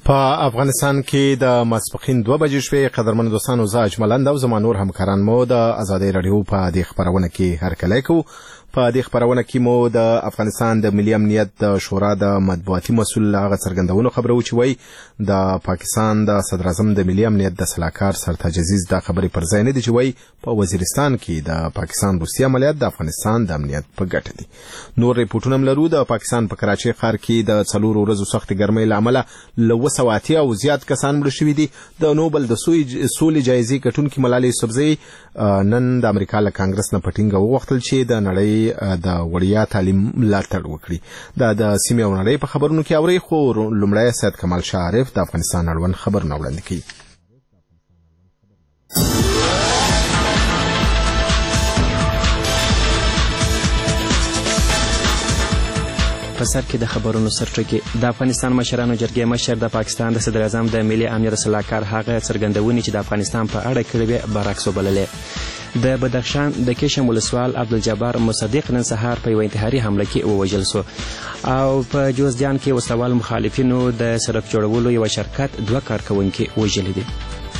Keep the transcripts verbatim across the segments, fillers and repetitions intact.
په افغانستان کې د ماسپښین دوه بجې شوې. قدرمن دوستانو، زه اجملند او زما نور همکاران مو د ازادۍ راډیو په دې خپرونه کې هرکلی کوو. په دې خپرونه کې مو د افغانستان د ملي امنیت د شورا د مطبوعاتي مسؤل هغه څرګندونو خبره و چې وایي د پاکستان د صدر اعظم د ملي امنیت د سلاکار سرتاج عزیز دا خبرې پر ځای نه دي چې وایي په وزیرستان کې د پاکستان روسي عملیات د افغانستان د امنیت په ګټه دي. نور ریپورټونه هم لرو. د پاکستان په کراچۍ ښار کې د څلورو ورځو سختې ګرمۍ له امله له اوه سوه اتیا او زیات کسان مړه شوي دي. د نوبل د سولې جایزې ګټونکې ملالۍ یوسفزۍ نن د امریکا له کانګرس نه په ټینګه وغوښتل چې د نړۍ د وړیا تعلیم ملاتړ وکړي. دا د سیمې او نړۍ په خبرونو کې اوري، خو لومړی سید کمال شاه عارف د افغانستان اړوند خبرونه وړاندې کوي. په سر کې د خبرونو سرټکي. د افغانستان مشرانو جرګې مشر د پاکستان د صدر اعظم د ملي امنیت سلاکار هغه څرګندونې چې د افغانستان په اړه کړې وې برعکس وبللې. د بدخشان د کشم ولسوال عبدالجبار مصدق نن سهار په یوه انتحاري حمله کې ووژل سو، او په جوزجان کې وسلوال مخالفینو د سړک جوړولو یوه شرکت دوه کارکوونکي وژلي دي.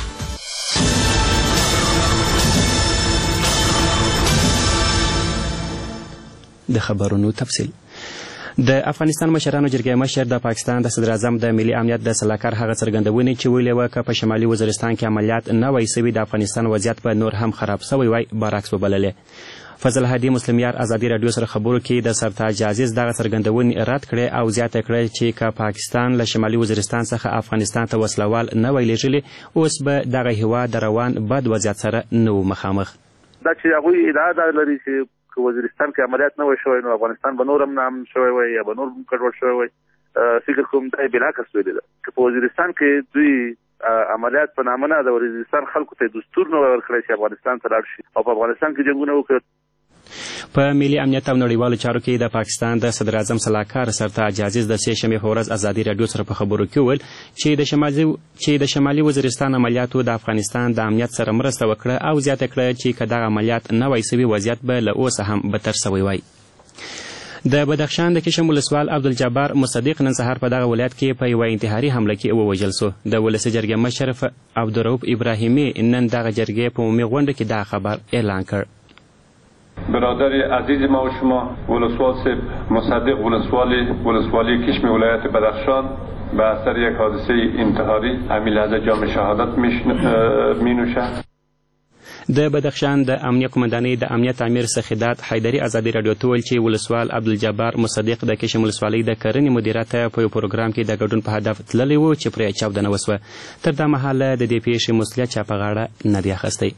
د خبرونو تفصیل. د افغانستان مشرانو جرګې مشر د پاکستان د صدر اعظم د ملي امنیت د سلاکار هغه څرګندونې چې ویلې وه که په شمالي وزیرستان کې عملیات نه وای سوي د افغانستان وضعیت به نور هم خراب سوی وای برعکس وبللې. فضل هادي مسلمیار ازادي راډیو سره خبرو کې د سرتاج عزیز دغه څرګندونې رد کړې او زیاته کړې چې که پاکستان له شمالي وزیرستان څخه افغانستان ته وسلوال نه وای لېږلي، اوس به دغه هېواد د روان بد وضعیت سره نه و مخامخ. دا چې هغوی ادعا لري چې که وزیرستان کې عملیات نه وای شوی نو افغانستان به نور هم نام شوی وای یا به نور هم کډوړ شوی وای، فکر کوم دا بلاکس ویلې ده که په وزیرستان کې دوی عملیات په نامه نه د وزیرستان خلکو ته دستور نه ورکړی چې افغانستان ته لاړ شي او په افغانستان کې جنګونه وکړي. په ملي امنیت او نړیوالو چارو کې د پاکستان د صدر اعظم سلاکار سرتاج عزیز د سې شنبې په ورځ ازادي راډیو سره په خبرو کې وویل چې د شمالي چې د شمالي وزیرستان عملیاتو د افغانستان د امنیت سره مرسته وکړه او زیاته کړه چې که دغه عملیات نه وای سوي وضعیت به له اوسه هم بدتر سوی وای. د بدخشان د کشم ولسوال عبدالجبار مصدق نن سهار په دغه ولایت کې په یوه انتحاري حمله کې ووژل سو. د ولسي جرګې مشر عبدالرؤف ابراهیمي نن دغه جرګې په عمومي غونډه کې دا خبر اعلان کړ. برادر عزیز ما و شما ولسوال صاحب مصدق ولسوالی ولسوالی کشم ولایت بدخشان به اثر یک حادثه انتحاری همین لحظه جام شهادت می نوشد. د بدخشان د امنیه قمندانۍ د امنیت امیر سخیدات حیدري ازادي راډیو ته ویل چې ولسوال عبدالجبار مصدق د کشم ولسوالۍ د کرنې مدیره ته په یو پروګرام کې د ګډون په هدف تللی و چې پرې چاودنه وسوه. تر دا مهاله د دې پیښې مسؤلیت چا په غاړه نه دی اخیستی.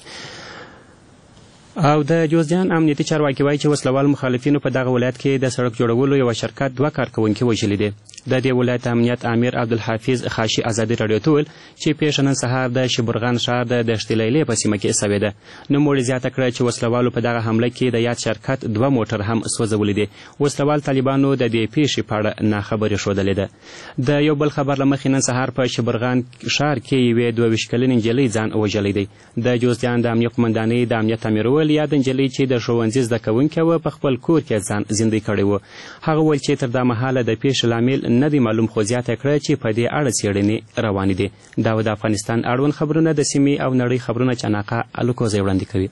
او د جوزجان امنیتي چارواکي وایي چې وسلوال مخالفینو په دغه ولایت کې د سړک جوړولو یوه شرکت دوه کارکوونکي وژلي دي. د دې ولایت امنیت امیر عبدالحافظ خاشي ازادي راډیو ته ویل چې پیښه نن سهار د شبرغان ښار د دشت لیلې په سیمه کې سوې ده. نوموړي زیاته کړه چې وسلوالو په دغه حمله کې د یاد شرکت دوه موټر هم سوځولي دي. وسلوال طالبانو د دې پیښې په اړه ناخبري ښودلې ده. د یو بل خبر له مخې نن سهار په شبرغان ښار کې یوې دوه ویشت کلنې نجلۍ ځان وژلی دی. د جوزجان د امنیه قمندانۍ د امنیت امیر وویل یاد نجلۍ چې د ښوونځي زده کوونکې وه په خپل کور کې ځان زندۍ کړی و. هغه وویل چې تر دا مهاله د پیښې لامل نه دی معلوم، خو زیاته کړه چې په دې اړه څېړنې روانې دي. دا و د افغانستان اړوند خبرونه د سیمې او نړۍ خبرونه چې اناقه الوکوزی وړاندې کوي.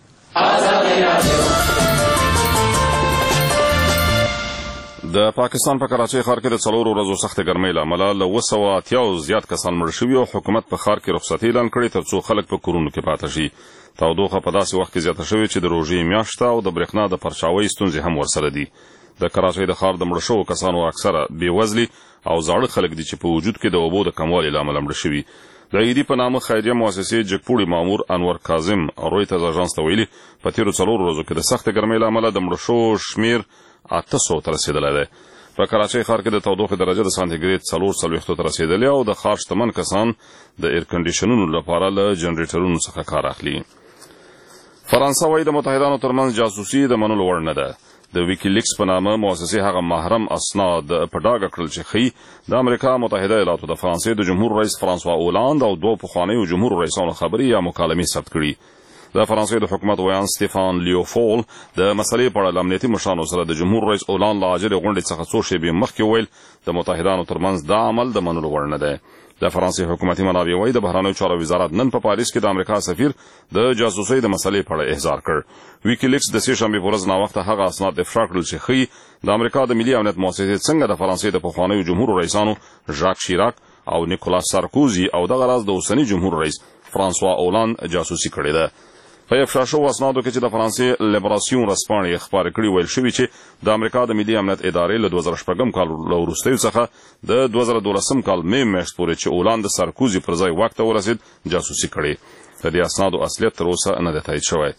د پاکستان په کراچۍ ښار کې د څلورو ورځو سختې ګرمۍ له امله له اوه سوه اتیاو زیات کسان مړه شوي او حکومت په ښار کې رخصتي اعلان کړې تر څو خلک په کورونو کې پاته شي. تودوخه په داسې وخت کې زیاته شوې چې د روژې میاشت او د برېښنا د پرچاوۍ ستونزې هم ورسره دي. د کراچۍ د ښار د مړه شوو کسانو اکثره بېوزلي او زاړه خلک دي چې په وجود کې د اوبو د کموالي له امله مړه شوي. د عیدي په نامه خیریه مؤسسې جګپوړي مامور انور کاظم رویترز اژانس ته ویلي په تېرو څلورو ورځو کې د سختې ګرمۍ له امله د مړه شوو شمېر اته سوو ته رسېدلی دی. په کراچۍ ښار کې د تودوخې درجه د سانتیګریډ څلور څلوېښتو ته رسېدلې او د ښار شتمن کسان د ایرکنډیشنونو لپاره له جنریټرونو څخه کار اخلي. فرانسه وایي د متحدانو ترمنځ جاسوسي د منلو وړ نه ده. د ویکیلیکس په نامه مؤسسې هغه محرم اسناد په ډاګه کړل چې ښیي د امریکا متحده ایالاتو د فرانسې د جمهور رئیس فرانسوا اولاند او دوه پخوانیو جمهور رئیسانو خبرې یا مکالمې ثبت کړي. د فرانسې د حکومت ویان سټیفان لیوفول د مسلې په اړه له امنیتي مشرانو سره د جمهور رئیس اولاند له اجرې غونډې څخه څو شېبې مخکې ویل د متحدانو ترمنځ دا عمل د منلو وړ نه دی. د فرانسې حکومتي منابع وايي د بهرنیو چارو وزارت نن په پاریس کې د امریکا سفیر د جاسوسۍ د مسلې په اړه احضار کړ. ویکیلیکس د سې شنبې په ورځ ناوخته هغه اسناد افشا کړل چې ښیي د امریکا د ملي امنیت مؤسسې څنګه د فرانسې د پخوانیو جمهور رئیسانو ژاک شیراک او نیکولاس سارکوزي او دغه راز د اوسني جمهور رئیس فرانسوا اولاند جاسوسي کړې ده. په افشا شوو اسنادو کې چې د فرانسې لیبراسیون ورځپاڼې خپاره کړي ویل شوي چې د امریکا د ملي امنیت ادارې له دوه زره شپږم کال له وروستیو څخه د دوه زره دولسم کال مې میاشت پورې چې اولاند د سارکوزي پر ځای واک ته ورسېد جاسوسي کړې. د دې اسنادو اصلیت تر اوسه نه دی تایید شوی.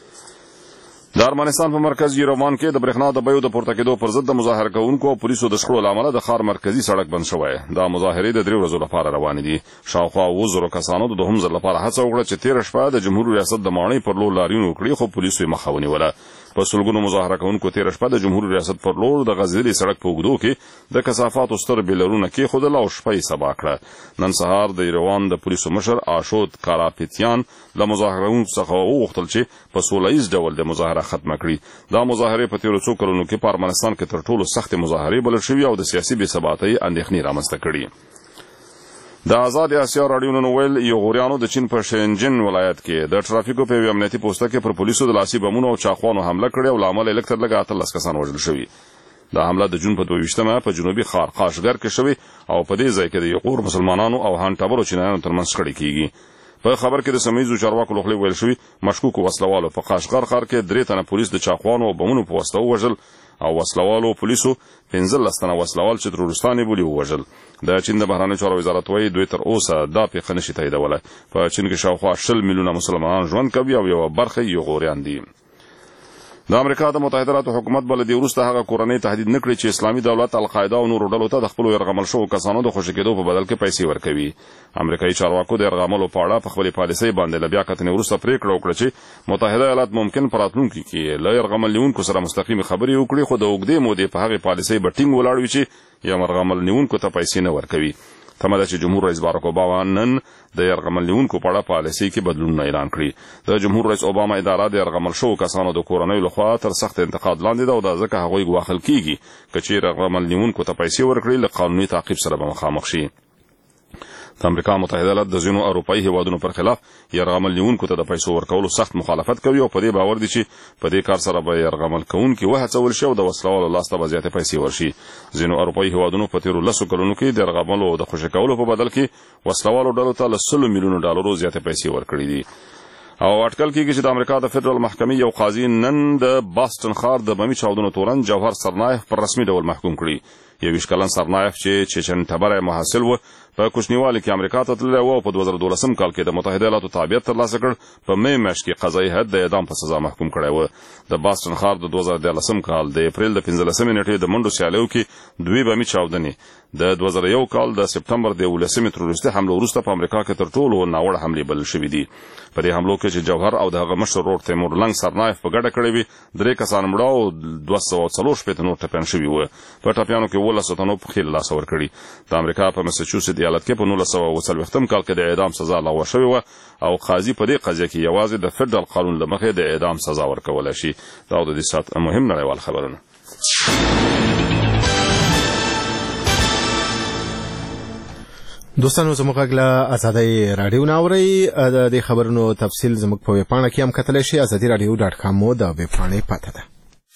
د ارمنستان په مرکز یروان کې د برېښنا د بیو د پورته کېدو پر ضد د مظاهره کوونکو او پولیسو د شخړو له امله د ښار مرکزي سړک بند شوی. دا مظاهرې د درې ورځو لپاره روانې دي. شاوخوا اووه زرو کسانو د دوهم ځل لپاره هڅه وکړه چې تېره شپه د جمهور ریاست د ماڼۍ پر لور لاریون وکړي، خو پولیسو یې مخه ونیوله. په سلګونو مظاهره کوونکو تېره شپه د جمهور ریاست پر لور د غځېدلي سړک په اوږدو کې د کثافاتو ستر بیلرونه کېښودل او شپه یې سبا کړه. نن سهار د یروان د پولیسو مشر آشوت کاراپیتیان له مظاهروونکو څخه وغوښتل چې په سوله ییز ډول د مظاهره ختمه کړي. دا مظاهرې په تېرو څو کلونو کې په ارمنستان کې تر ټولو سختې مظاهرې بلل شوي او د سیاسي بې ثباتۍ اندېښنې رامنځته کړي. د آزاد اسیا راډیو نن ویل یغوریانو د چین په شینجن ولایت کې د ټرافیکو په یوې امنیتي پوسته کې پر پولیسو د لاسي بمونو او چاقوانو حمله کړې او له امله یې لږ تر لږه اتلس کسان وژل شوي. دا حمله د جون په دوه ویشتمه په جنوبي ښار قاشګر کې شوې او په دې ځای کې د یغور مسلمانانو او هانټبرو چینایانو ترمنځ شخړې کېږي. په خبر کې د سیمهییزو چارواکو لخوا ویل شوي مشکوکو وسلوالو په قاشغر ښار کې درې تنه پولیس د چاقوانو او بمونو په واسطه ووژل او وسلوالو پولیسو پنځلس تنه وسلوال چې تروریستان یې بولي ووژل. د چین د بهرنیو چارو وزارت وایي دوی تر اوسه دا پیښه نشي تاییدولی. په چین کې شاوخوا شل میلیونه مسلمانان ژوند کوي او یوه برخه یې یغوریان دي. د امریکا د متحده ایالاتو حکومت به له دې وروسته هغه کورنۍ تهدید نه کړي چې اسلامي دولت القاعده او نورو ډلو ته د خپلو یرغمل شوو کسانو د خوشي کېدو په بدل کې پیسې ورکوي. امریکایي چارواکو د یرغملو په اړه په خپلې پالیسۍ باندې له بیا کتنې وروسته پرېکړه وکړه چې متحده ایالات ممکن په راتلونکي کې له یرغمل نیونکو سره مستقیمې خبرې وکړي، خو د اوږدې مودې په هغې پالیسۍ به ټینګ ولاړ وي چې یرغمل نیونکو ته پیسې نه ورکوي. تمه ده چې جمهور رئیس باراک اوباما نن د یرغمل نیونکو په اړه پالیسۍ کې بدلونونه اعلان کړي. د جمهور رئیس اوباما اداره د یرغمل شوو کسانو د کورنیو لخوا تر سخت انتقاد لاندې ده او دا ځکه هغوی ګواښل کېږي که چیرې یرغمل نیونکو ته پیسې ورکړي له قانوني تعقیب سره به مخامخ شي. د امریکا متحده ایالات د ځینو اروپایي هیوادونو پر خلاف یرغمل نیونکو ته د پیسو ورکولو سخت مخالفت کوي او په دې باور دي چې په دې کار سره به یرغمل کوونکي وهڅول شي او د وسلوالو لاسته به زیاتې پیسې ورشي. ځینو اروپایي هیوادونو په تېرو لسو کلونو کې د یرغملو د خوشي کولو په بدل کې وسلوالو ډلو ته له سلو میلیونو ډالرو زیاتې پیسې ورکړي دي. او اټکل کېږي چې د امریکا د فدرال محکمې یو قاضي نن د باستن ښار د بمي چاودنو تورن جوهر سرنایف پر رسمي ډول محکوم کړي. یویشت کلن سرنایف چې چیچن ټبری محصل و په کوچنیوالي کې امریکا ته تللی و او په دوه زره دولسم کال کې د متحده ایالاتو تابعیت ترلاسه کړ. په مې میاشت کې قضایي هیئت د اعدام په سزا محکوم کړی و. د باستن ښار د دوه زره دیارلسم کال د اپریل د پنځلسمې نیټې د منډو سیالیو کې دوې بمي چاودنې د دوه زره یو کال د سپټمبر د یولسمې تروریستي حملو وروسته په امریکا کې تر ټولو ناوړه حملې بلل شوي دي. په دې حملو کې چې جوهر او د هغه مشر ورور تیمور لنګ سرنایف په ګډه کړې وي درې کسان مړه او دوه سوه څلور شپېته نور ټپیان شوي وو. په ټپیانو کې اوولسو تنو پښې له لاسه ورکړي. د امریکا په مساچوسټ ایالت کې په نولس سوه اوه څلوېښتم کال کې د اعدام سزا لغوه شوې وه او قاضي په دې قضیه کې یوازې د فدرال قانون له مخې د اعدام سزا ورکولی شي. دا د دې ساعت مهم نړیوال خبرونه. دوستانو زموږ غږ له ازادۍ راډیو نه اورئ. د دې خبرونو تفصیل زموږ په ویبپاڼه کې هم کتلی شئ. ازادي راډیو ډاټ کام مو د ویبپاڼې پته ده.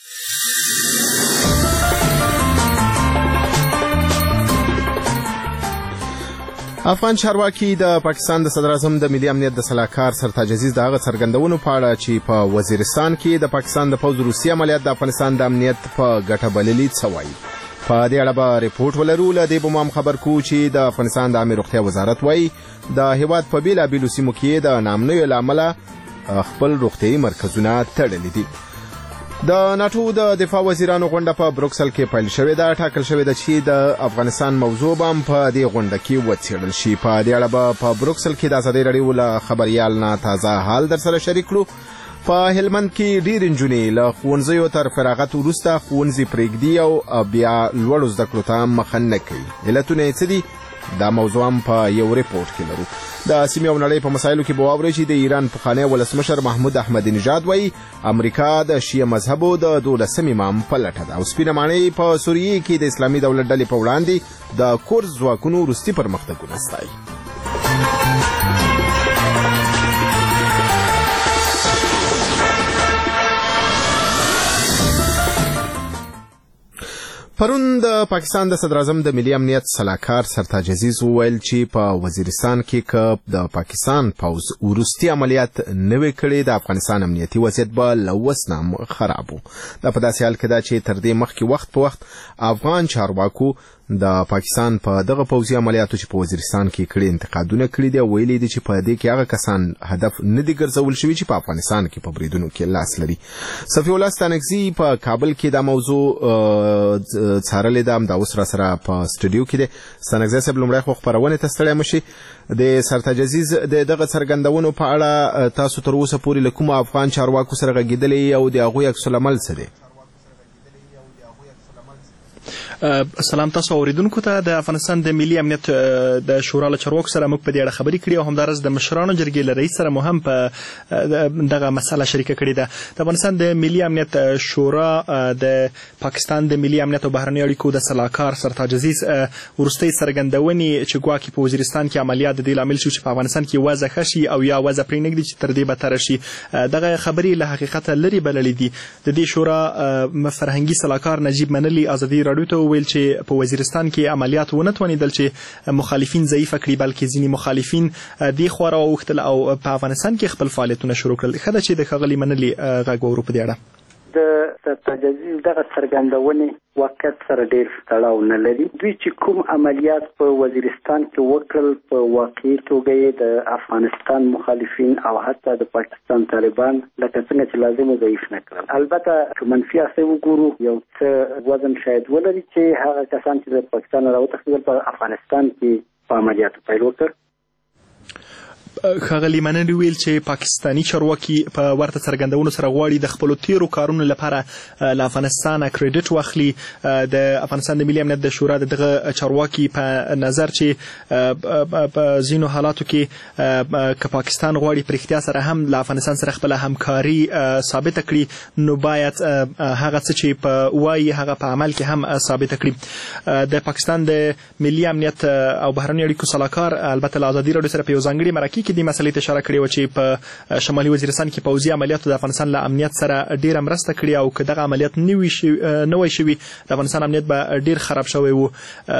افغان چارواکي د پاکستان د صدر اعظم د ملي امنیت د سلاکار سرتاج عزیز د هغه څرګندونو په اړه چې په وزیرستان کې د پاکستان د پوځ روسي عملیات د افغانستان د امنیت په ګټه بللي څه وایي. په دې اړه به ریپورټ ولرو. له دې به مو هم خبر کوو چې د افغانستان د عامې روغتیا وزارت وایي د هیواد په بېلابېلو سیمو کې د ناامنیو له امله خپل روغتیایي مرکزونه تړلي دي. د ناټو د دفاع وزیرانو غونډه په بروکسل کې پیل شوې ده. ټاکل شوې ده چې د افغانستان موضوع به هم په دې غونډه کې وڅېړل شي. په دې اړه به په بروکسل کې د ازادۍ راډیو له خبریال نه تازه حال در سره شریک کړو. په هلمند کې ډېرې نجونې له ښوونځیو تر فراغت وروسته ښوونځي پرېږدي او بیا لوړو زده کړو ته مخه نه کوي. علتونه یې څه دي؟ دا موضوع هم په یو ریپورت کې لرو. د سیمې او نړۍ په مسایلو کې به واورئ چې د ایران پخوانی ولسمشر محمود احمدي نژاد وایي امریکا د شیعه مذهبو د دولسم امام په لټه ده او سپینه ماڼۍ په سوریې کې د اسلامي دولت ډلې په وړاندې د کورد ځواکونو وروستي پرمختګونه ستایي. پرون د پاکستان د صدر اعظم د ملي امنیت سلاکار سرتاج عزیز وویل چې په وزیرستان کې که د پاکستان پوځ وروستي عملیات نوي کړي د افغانستان امنیتي وضعیت به له اوس نه خراب و. دا په داسې حال کې ده چې تر دې مخکې وخت په وخت افغان چارواکو د پاکستان په دغه پوځي عملیاتو چې په وزیرستان کې کړي انتقادونه کړي دي او ویلي دي چې په دې کې هغه کسان هدف نه دي ګرځول شوي چې په افغانستان کې په بریدونو کې لاس لري. صفي الله ستانکزي په کابل کې دا موضوع څارلې ده، همدا اوس را سره په سټوډیو کې دی. ستانکزي صاحب لومړی خو خپرونې ته ستړی مشي. د سرتاج عزیز د دغه څرګندونو په اړه تاسو تر اوسه پورې له کومو افغان چارواکو سره غږېدلې او د هغوی عکس العمل څه دی؟ سلام تاسو اوریدونکو ته. د افغانستان د ملي امنیت د شورا له چارواکو سره موږ په دې اړه خبرې کړې او همدارس د مشرانو جرګې له رئیس سره مو هم په دغه مسله شریکه کړې ده. د افغانستان د ملي امنیت شورا د پاکستان د ملي امنیت او بهرنیو اړیکو د سلاکار سرتاج عزیز وروستۍ څرګندونې چې ګواکې په وزیرستان کې عملیات د دې لامل شو چې په افغانستان کې وضع ښه شي او یا وضع پرېنږدي چې تر دې بدتره شي، دغه خبرې له حقیقته لرې بللې دي. د دې شورا فرهنګي سلاکار نجیب منلي ازادي راډیو ته ویل چې په وزیرستان کې عملیات ونه توانېدل چې مخالفین ضعیفه کړي، بلکې ځینې مخالفین دې خوا راواوښتل او په افغانستان کې خپل فعالیتونه شروع کړل. ښه ده چې د ښاغلي منلي غږ واورو په دې اړه. د سرتاج عزیز دغه څرګندونې واقعیت سره ډېر تړاو نه لري. دوی چې کوم عملیات په وزیرستان کې وکړل په واقعي توګه یې د افغانستان مخالفین او حتی د پاکستان طالبان لکه څنګه چې لازم ضعیف نه کړل. البته که منفي اړخ وګورو یو څه وزن شاید ولري چې هغه کسان چې د پاکستان راوتښتېدل په افغانستان کې په عملیاتو پیل وکړ. ښاغلي منلي ویل چې پاکستاني چارواکي په ورته څرګندونو سره غواړي د خپلو تیرو کارونو لپاره له افغانستانه کریډټ واخلي. د افغانستان د ملي امنیت د شورا د دغه چارواکي په نظر چې په ځینو حالاتو کې که پاکستان غواړي په رښتیا سره هم له افغانستان سره خپله همکاري ثابته کړي نو باید هغه څه چې په وایي هغه په عمل کې هم ثابته کړي. د پاکستان د ملي امنیت او بهرنیو اړیکو سلاکار البته له ازادي راډیو سره په یو ځانګړي مرکې کې دې مسلې ته اشاره کړې وه چې په شمالي وزیرستان کې پوځي عملیاتو د افغانستان له امنیت سره ډېره مرسته کړې او که دغه عملیات نه وای شوي د افغانستان امنیت به ډېر خراب شوی و.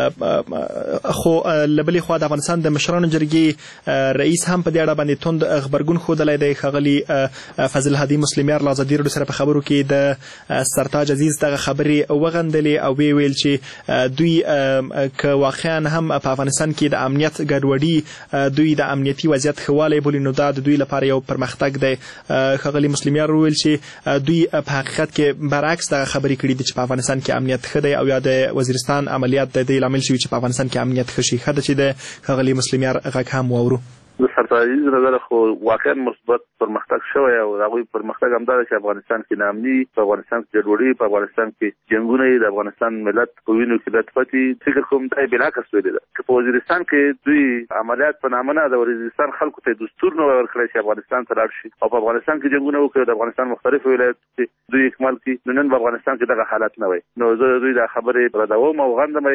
خو له بلې خوا د افغانستان د مشرانو جرګې رئیس هم په دې اړه باندې توند غبرګون ښودلی دی. ښاغلي فضل هادي مسلمیار له ازادي راډیو سره په خبرو کې د سرتاج عزیز دغه خبرې وغندلې او ویې ویل چې دوی که واقعا هم په افغانستان کې د امنیت ګډوډي دوی د امنیتي وضعیت خواله بولي نو دا د دوی لپاره یو پرمختګ دی. ښاغلي مسلمیار وویل چې دوی په حقیقت کې برعکس دغه خبرې کړي دي چې په افغانستان کې امنیت ښه دی او یا د وزیرستان عملیات د دې لامل شوي چې په افغانستان کې امنیت ښه شي. ښه ده چې د ښاغلي مسلمیار غږ هم واورو. د سرتاج عزیز نظر خو واقعا مثبت پرمختګ شوی او هغوی پرمختګ همدا ده چې افغانستان کې ناامني، په افغانستان کې ګډوډي، په افغانستان کې جنګونه د افغانستان ملت په وینو کې لطفتي. فکر کوم دا بلاکس ویلې ده چې په وزیرستان کې دوی عملیات په نامه نه د وزیرستان خلکو ته دستور نه ورکړی چې افغانستان ته لاړ شي او په افغانستان کې جنګونه وکړي. د افغانستان مختلفو ولایتو کې دوی اکمال کړي. نن په افغانستان کې دغه حالت نه وای نو زه دوی دا خبرې ردوم او غندم.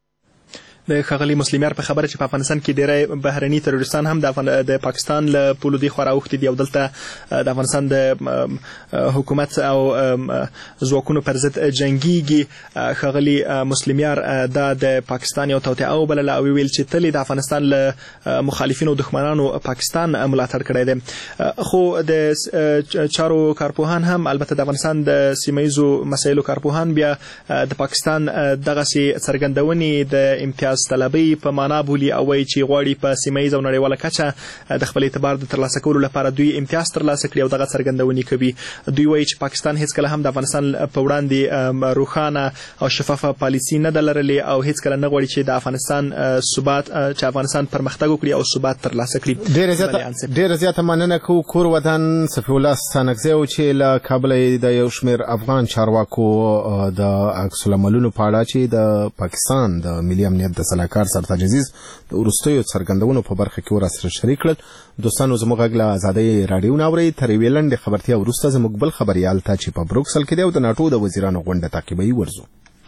د ښاغلي مسلمیار په خبره چې په افغانستان کې ډېری بهرني تروریستان هم د پاکستان له پولو دې خوا راوښتي دي او دلته د افغانستان د حکومت او ځواکونو پر ضد جنګیږي. ښاغلي مسلمیار دا د پاکستان یو توطئه وبلله او ویل چې تل د افغانستان له مخالفینو او دښمنانو پاکستان ملاتړ کړی دی. خو د چارو کارپوهان هم البته د افغانستان د سیمه ییزو مسایلو کارپوهان بیا د پاکستان دغسې څرګندونې د امتیاز طلبي په معنا بولي او وایي چې غواړي په سیمه ییزه او نړیواله کچه د خپل اعتبار د ترلاسه کولو لپاره دوی امتیاز ترلاسه کړي او دغه څرګندونې کوي. دوی وایي چې پاکستان هیڅکله هم د افغانستان په وړاندې روښانه او شفافه پالیسي نه ده لرلې او هیڅکله نه غواړي چې د افغانستان ثبات چې افغانستان پرمختګ وکړي او ثبات ترلاسه کړي. ډېره زیاته مننه کوو کور وطن صفي الله ستانکزی چې له کابله د یو شمېر افغان چارواکو د عکس العملونو په اړه چې د پاکستان د ملي امنیت د د سلاکار سرتاج عزیز د وروستیو څرګندونو په برخه کې ورسره شریک کړل. دوستانو زموږ غږ له ازادۍ راډیو نه اورئ. تر یوې لنډې خبرتیا وروسته زموږ بل خبریال ته چې په بروکسل کې دی او د ناټو د وزیرانو غونډه تعقیبوي ورځو.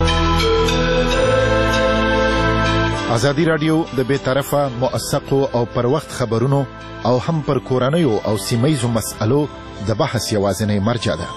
ازادي راډیو د بې طرفه موثقو او پر وخت خبرونو او هم پر کورنیو او سیمهیزو مسألو د بحث یوازینۍ مرجع ده.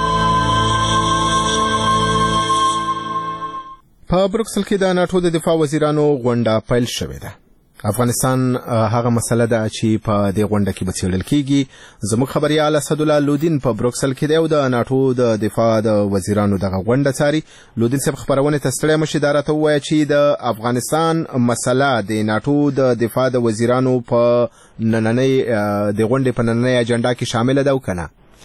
په بروکسل کې د ناټو د دفاع وزیرانو غونډه پیل شوې ده. افغانستان هغه مسله ده چې په دې غونډه کې به څېړل کېږي. زموږ خبریال اسدالله لودین په بروکسل کې دی او د ناټو د دفاع د وزیرانو دغه غونډه څاري. لودین صاحب خبرونه ته ستړی مشي دا راته ووایه چې د افغانستان مسله د ناټو د دفاع د وزیرانو په نننۍ د غونډې په نننۍ اجنډا کې شامله ده او که نه؟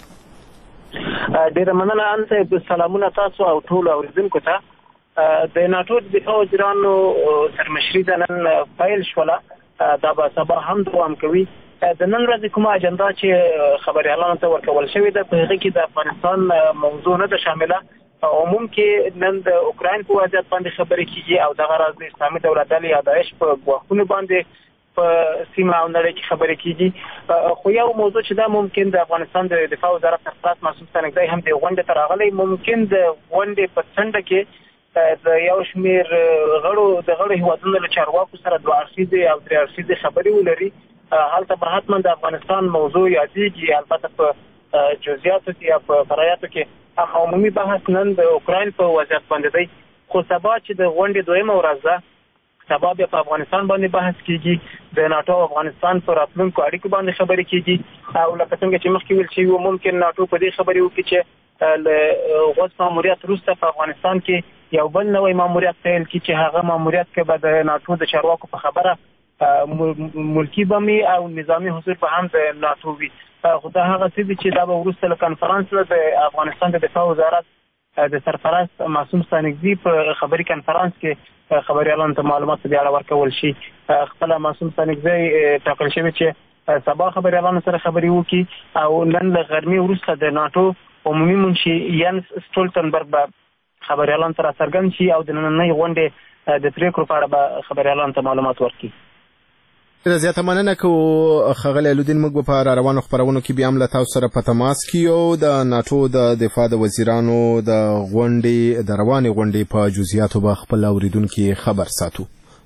ډېره مننه ان صاحب. سلامونه تاسو او ټولو اورېدونکو ته. د ناټو د دفاع وزیرانو سرمشري د نن پیل شوله، دا به سبا هم دوام کوي. د نن ورځې کومه اجنډا چې خبریالانو ته ورکول شوې ده په هغې کې د افغانستان موضوع نه ده شامله. عموم کې نن د اوکراین په وضعیت باندې خبرې کېږي او دغه راز د اسلامي دولت ډلې یا داعش په ګواښونو باندې په سیمه او نړۍ کې خبرې کېږي. خو یو موضوع چې دا ممکن د افغانستان د دفاع وزارت سرپرست معصوم ستانکزی هم د غونډې ته راغلی، ممکن د غونډې په څنډه کې د یو شمېر غړو د غړو هېوادونو له چارواکو سره دوه اړخیزې او درې اړخیزې خبرې ولري. هلته به حتما د افغانستان موضوع یادېږي، البته په جزئیاتو کې یا په فرایاتو کې عمومي بحث نن د اوکراین په وضعیت باندې دی. خو سبا چې د غونډې دویمه ورځ ده، سبا بیا په افغانستان باندې بحث کېږي. د ناټو او افغانستان په راتلونکو اړیکو باندې خبرې کېږي او لکه څنګه چې مخکې ویل شوي وو، ممکن ناټو په دې خبرې وکړي چې له غوڅ ماموریت وروسته په افغانستان کې یو بل نوی ماموریت پیل کړي چې هغه ماموریت کې به د ناټو د چارواکو په خبره ملکي بمي او نظامي حضور به هم د ناټو وي. خو دا هغه څه دي چې دا به وروسته له کنفرانس نه د افغانستان د دفاع وزارت د سرپرست معصوم ستانکزي په خبري کنفرانس کې خبریالانو ته معلومات په دې اړه ورکول شي. خپله معصوم ستانکزی ټاکل شوی چې سبا خبریالانو سره خبرې وکړي او نن له غرمې وروسته د ناټو عمومي منشي ینس سټولتنبرګ به خبریالانو ته راڅرګند شي او د نننۍ غونډې د پرېکړو په اړه به خبریالانو ته معلومات ورکړي. ډېره زیاته مننه کوو ښاغلی لودین. موږ به په را روانو خپرونو کې بیا هم له تاسو سره په تماس کې یو. د ناټو د دفاع د وزیرانو د غونډې د روانې غونډې په جزئیاتو به خپل اورېدونکي خبر ساتو.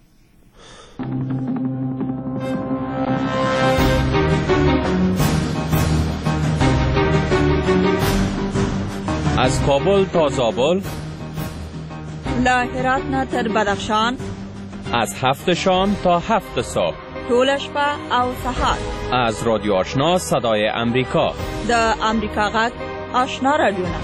از کابل تا زابل، له هرات نه تر بدخشان، از هفت شام تا هفت صبح، ټوله شپه او سهار. از رادیو آشنا صدای امریکا، د امریکا غږ آشنا رادیو نه.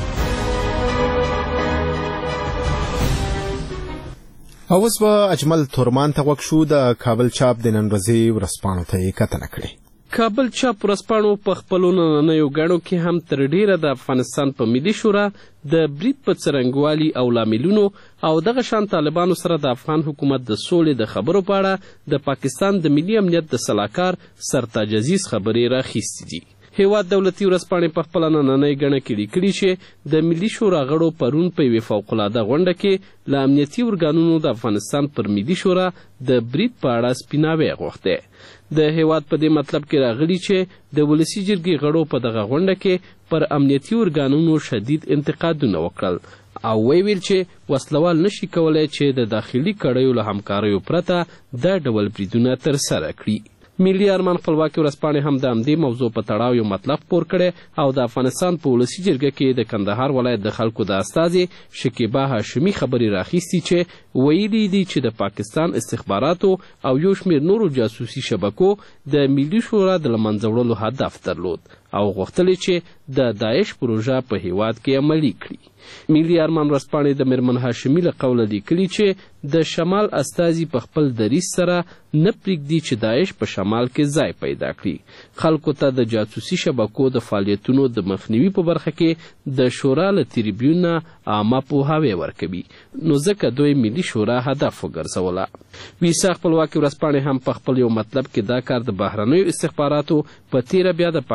اوس به اجمل تورمان ته غوږ شو. د کابل چاپ د نن ورځې ورځپاڼو ته یې کتنه کړې. کابل چاپ ورځپاڼو په خپلو نننیو ګڼو کې هم تر ډیره د افغانستان په ملي شورا د برید په څرنګوالي او لاملونو او دغه شان طالبانو سره د افغان حکومت د سولې د خبرو په اړه د پاکستان د ملي امنیت د سلاکار سرتاج عزیز خبرې راخیستې دي. هیواد دولتي ورځپاڼې په خپله نننۍ ګڼه کې لیکلي چې د ملي شورا غړو پرون په یوې فوقالعاده غونډه کې له امنیتي ارګانونو د افغانستان پر ملي شورا د برید په اړه سپیناوی غوښتی. د هیواد په دې مطلب کې راغلي چې د ولسي جرګې غړو په دغه غونډه کې پر امنیتي ارګانونو شدید انتقادونه وکړل او ویل چې وسلوال نشي کولای چې د داخلي کړیو له همکاریو پرته دا ډول بریدونه ترسره کړي. ملي ارمان خپلواکي ورځپاڼې هم د همدې موضوع په تړاو یو مطلب خپور کړی او د افغانستان په ولسي جرګه کې د کندهار ولایت د خلکو د استازي شکیبا هاشمي خبرې راخیستي چې ویلي دي چې د پاکستان استخباراتو او یو شمېر نورو جاسوسي شبکو د ملي شورا د له منځه وړلو هدف درلود او غوښتلې چې د داعش پروژه په هیواد کې عملي کړي. ملي ارمان ورځپاڼې د میرمن هاشمي له قوله لیکلي چې د شمال استازي په خپل دریځ سره نه پرېږدي چې داعش په شمال کې ځای پیدا کړي. خلکو ته د جاسوسي شبکو د فعالیتونو د مخنیوي په برخه کې د شورا له تریبیون نه عامه پوهاوی ورکوي، نو ځکه دوی ملي شورا هدف وګرځوله. ویسا خپلواکي ورځپاڼې هم په خپل یو مطلب کې دا کار د بهرنیو استخباراتو په تیره بیا د پاکستان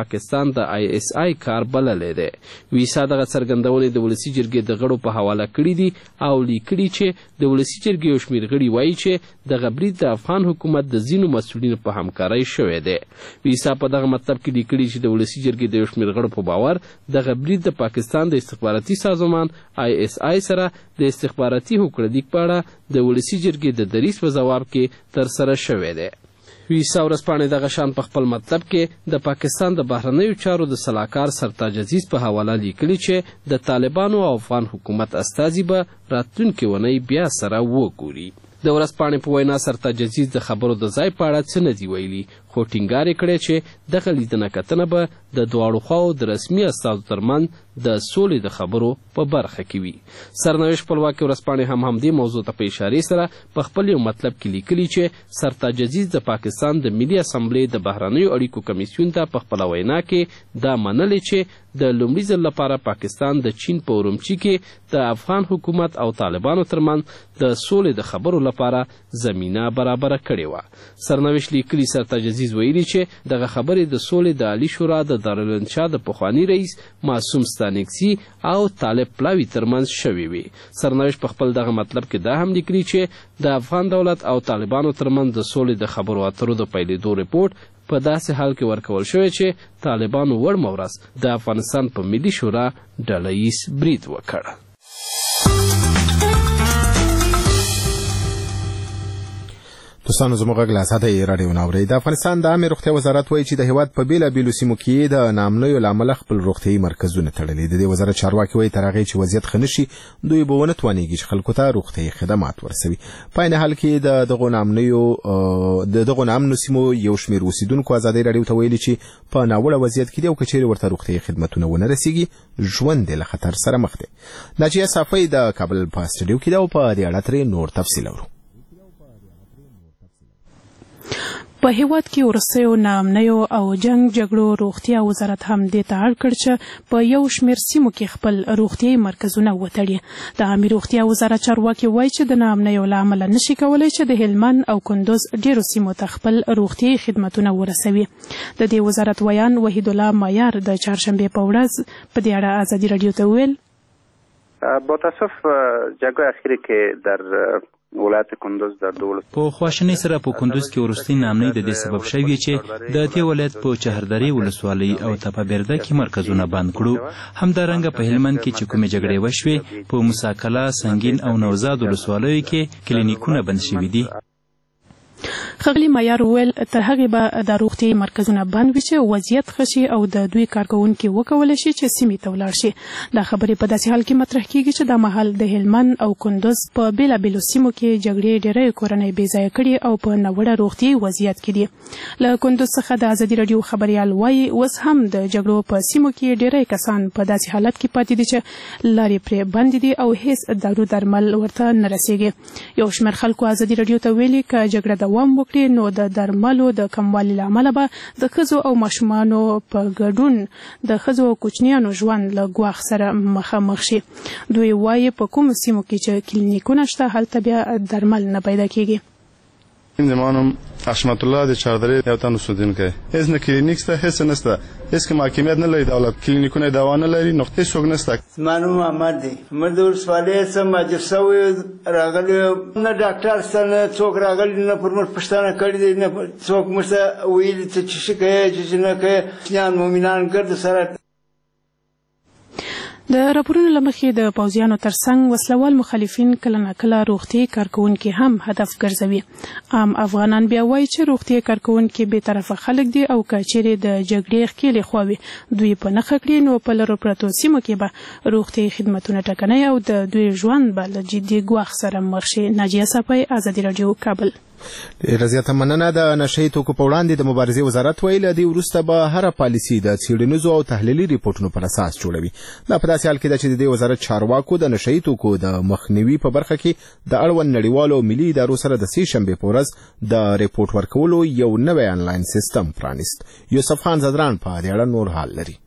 پاکستان د آی اس آی کار بللی دی. ویسا دغه څرګندونې د ولسي جرګې د غړو په حواله کړي دي او لیکلي چې د ولسي جرګې یو شمېر غړي وایي چې دغه برید د افغان حکومت د ځینو مسؤلینو په همکارۍ شوی دی. ویسا په دغه مطلب کې لیکلي چې د ولسي جرګې د یو شمېر غړو په باور دغه برید د پاکستان د استخباراتي سازمان آی اس آی سره د استخباراتي هوکړلیک په اړه د ولسي جرګې د دریځ په ځواب کې ترسره شوی دی. ویسا ورځپاڼې دغه شان په خپل مطلب کې د پاکستان د بهرنیو چارو د سلاکار سرتاج عزیز په حواله لیکلي چې د طالبانو او افغان حکومت استازي به راتلونکې اونۍ بیا سره وګوري. د ورځپاڼې په وینا سرتاج عزیز د خبرو د ځای په اړه څه نه دي ویلي، خو ټینګار یې کړی چې دغه لیدنه کتنه به د دواړو خواو د رسمي استازو ترمنځ د سولې د خبرو په برخه کې وي. سرنوشت خپلواکې ورځپاڼې هم همدې موضوع ته په اشارې سره په خپل یو مطلب کې لیکلي چې سرتاج عزیز د پاکستان د ملي اسمبلې د بهرنیو اړیکو کمیسیون ته په خپله وینا کې دا منلې چې د لومړي ځل لپاره پاکستان د چین په اورمچي کې د افغان حکومت او طالبانو ترمنځ د سولې د خبرو لپاره زمینه برابره کړې وه. سرنوشت لیکلي سرتاج عزیز ویلي چې دغه خبرې د سولې د عالي شورا د دارالانشا د پخواني رئیس معصوم ستانکزي او طالب پلاوي ترمنځ شوې وې. سرنوشت په خپل دغه مطلب کې دا هم لیکلي چې د افغان دولت او طالبانو ترمنځ د سولې د خبرو اترو د پیلېدو رپورټ په داسې حال کې ورکول شوی چې طالبانو وړمه ورځ د افغانستان په ملي شورا ډله ییز برید وکړ. دوستانو زموږ غږ له اساده راډیو ناورئ. د افغانستان د عامې روغتیا وزارت وایي چې د هیواد په بېلابېلو سیمو کې د ناامنیو له امله خپل روغتیایي مرکزونه تړلي. د دې وزارت چارواکي وایي تر هغې چې وضعیت ښه نه شي دوی به ونه توانېږي چې خلکو ته روغتیایي خدمات ورسوي. په عین حال کې د دغو ناامنیو د دغو ناامنو سیمو یو شمېر اوسېدونکو ازادۍ راډیو ته ویلي چې په ناوړه وضعیت کې دي او که چیرې ورته روغتیایي خدمتونه ونه رسېږي ژوند یې له خطر سره مخ دی. ناجیه صافۍ د کابل په سټډیو کې ده او په دې اړه ترې نور تفصیل اورو. په هیواد کې وروستیو ناامنیو او جنگ جګړو روغتیا وزارت هم دې ته اړ کړ چې په یو شمېر سیمو کې خپل روغتیایي مرکزونه وتړي. د عامې روغتیا وزارت چارواکي وایي چې د ناامنیو له امله نشي کولی چې د هلمند او کندوز ډېرو سیمو ته خپل روغتیایي خدمتونه ورسوي. د دې وزارت ویان وحید الله مایار د چهارشنبې په ورځ په دې اړه ازادي راډیو ته وویل با تاسف جګړه اخیری کې در ولایت کندوز در دولت په خواشنۍ سره په کندوز کې وروستۍ ناامنۍ د دې سبب شوې چې د دې ولایت په چهردرې ولسوالۍ او تپهبرده کې مرکزونه بند کړو. همدارنګه په هلمند کې چې کومې جګړې وشوې په موساکله، سنګین او نوزاد ولسوالیو کې کلینیکونه بند شوي دي. ښاغلي مایار وویل تر هغې به د روغتیایي مرکزونه بند وي چې وضعیت ښه شي او د دوی کارکوونکي وکولی شي چې سیمې ته ولاړ شي. دا خبرې په داسې حال کې مطرح کیږي چې دا مهال د هلمند او کندوز په بېلابېلو سیمو کې جګړې ډېری کورنۍ بې ځایه کړي او په ناوړه روغتیایي وضعیت کې دي. له کندوز څخه د ازادي راډیو خبریال وایي اوس هم د جګړو په سیمو کې ډېری کسان په داسې حالت کې پاتې دي چې لارې پرې بندې دي او هیڅ دارو درمل ورته نه رسېږي. یو شمېر خلکو ازادي راډیو ته ویلي که جګړه دوام وکړي نو د درملو د کموالي له امله به د ښځو او ماشومانو په ګډون د ښځو او کوچنیانو ژوند له ګواښ سره مخامخ شي. دوی وایي په کومو سیمو کې چې کلینیکونه شته هلته بیا درمل نه پیدا کیږي. زمانم حشمت الله د چهردرې یو تن اوسیدونکی هیڅ نه کلینیک شته، هیڅ نشته، هیڅ کوم حاکمیت نه لري، دولت کلینیکونه دوا نه لري، نو هیڅوک نشته. زمانم محمد دی زموږ د ولسوالۍ څخه ماجر شوی راغلی نه ډاکټر شته نه څوک راغلی نه پر موږ پوښتنه کړې دی نه څوک موږ ته ویلي چې څه کوې چې نه کوې. یان مومنان ګرد سره د راپورونو له مخې د پوځیانو ترڅنګ وسلوال مخالفین کله ناکله روغتیایي کارکوونکي هم هدف ګرځوي. عام افغانان بیا وایي چې روغتیایي کارکوونکي بې طرفه خلک دي او که چیرې د جګړې ښکېلې خواوې دوی په نښه کړي نو په لرو پرتو سیمو کې به روغتیایي خدمتونه ټکنۍ او د دوی ژوند به له جدي ګواښ سره مخ شي. ناجیه صافۍ، ازادي راډیو، کابل. ډېره زیاته مننه. د نشه یي توکو په وړاندې د مبارزې وزارت ویل له دې وروسته به هره پالیسي د څېړنیزو او تحلیلي ریپورټونو پر اساس جوړوي. دا په داسې حال کې ده چې د دې وزارت چارواکو د نشه یي توکو د مخنیوي په برخه کې د اړوند نړیوالو او ملي ادارو سره د سې شنبې په ورځ د ریپورټ ورکولو یو نوی انلاین سیستم پرانیست. یوسف خان زدران په دې اړه نور حال لري.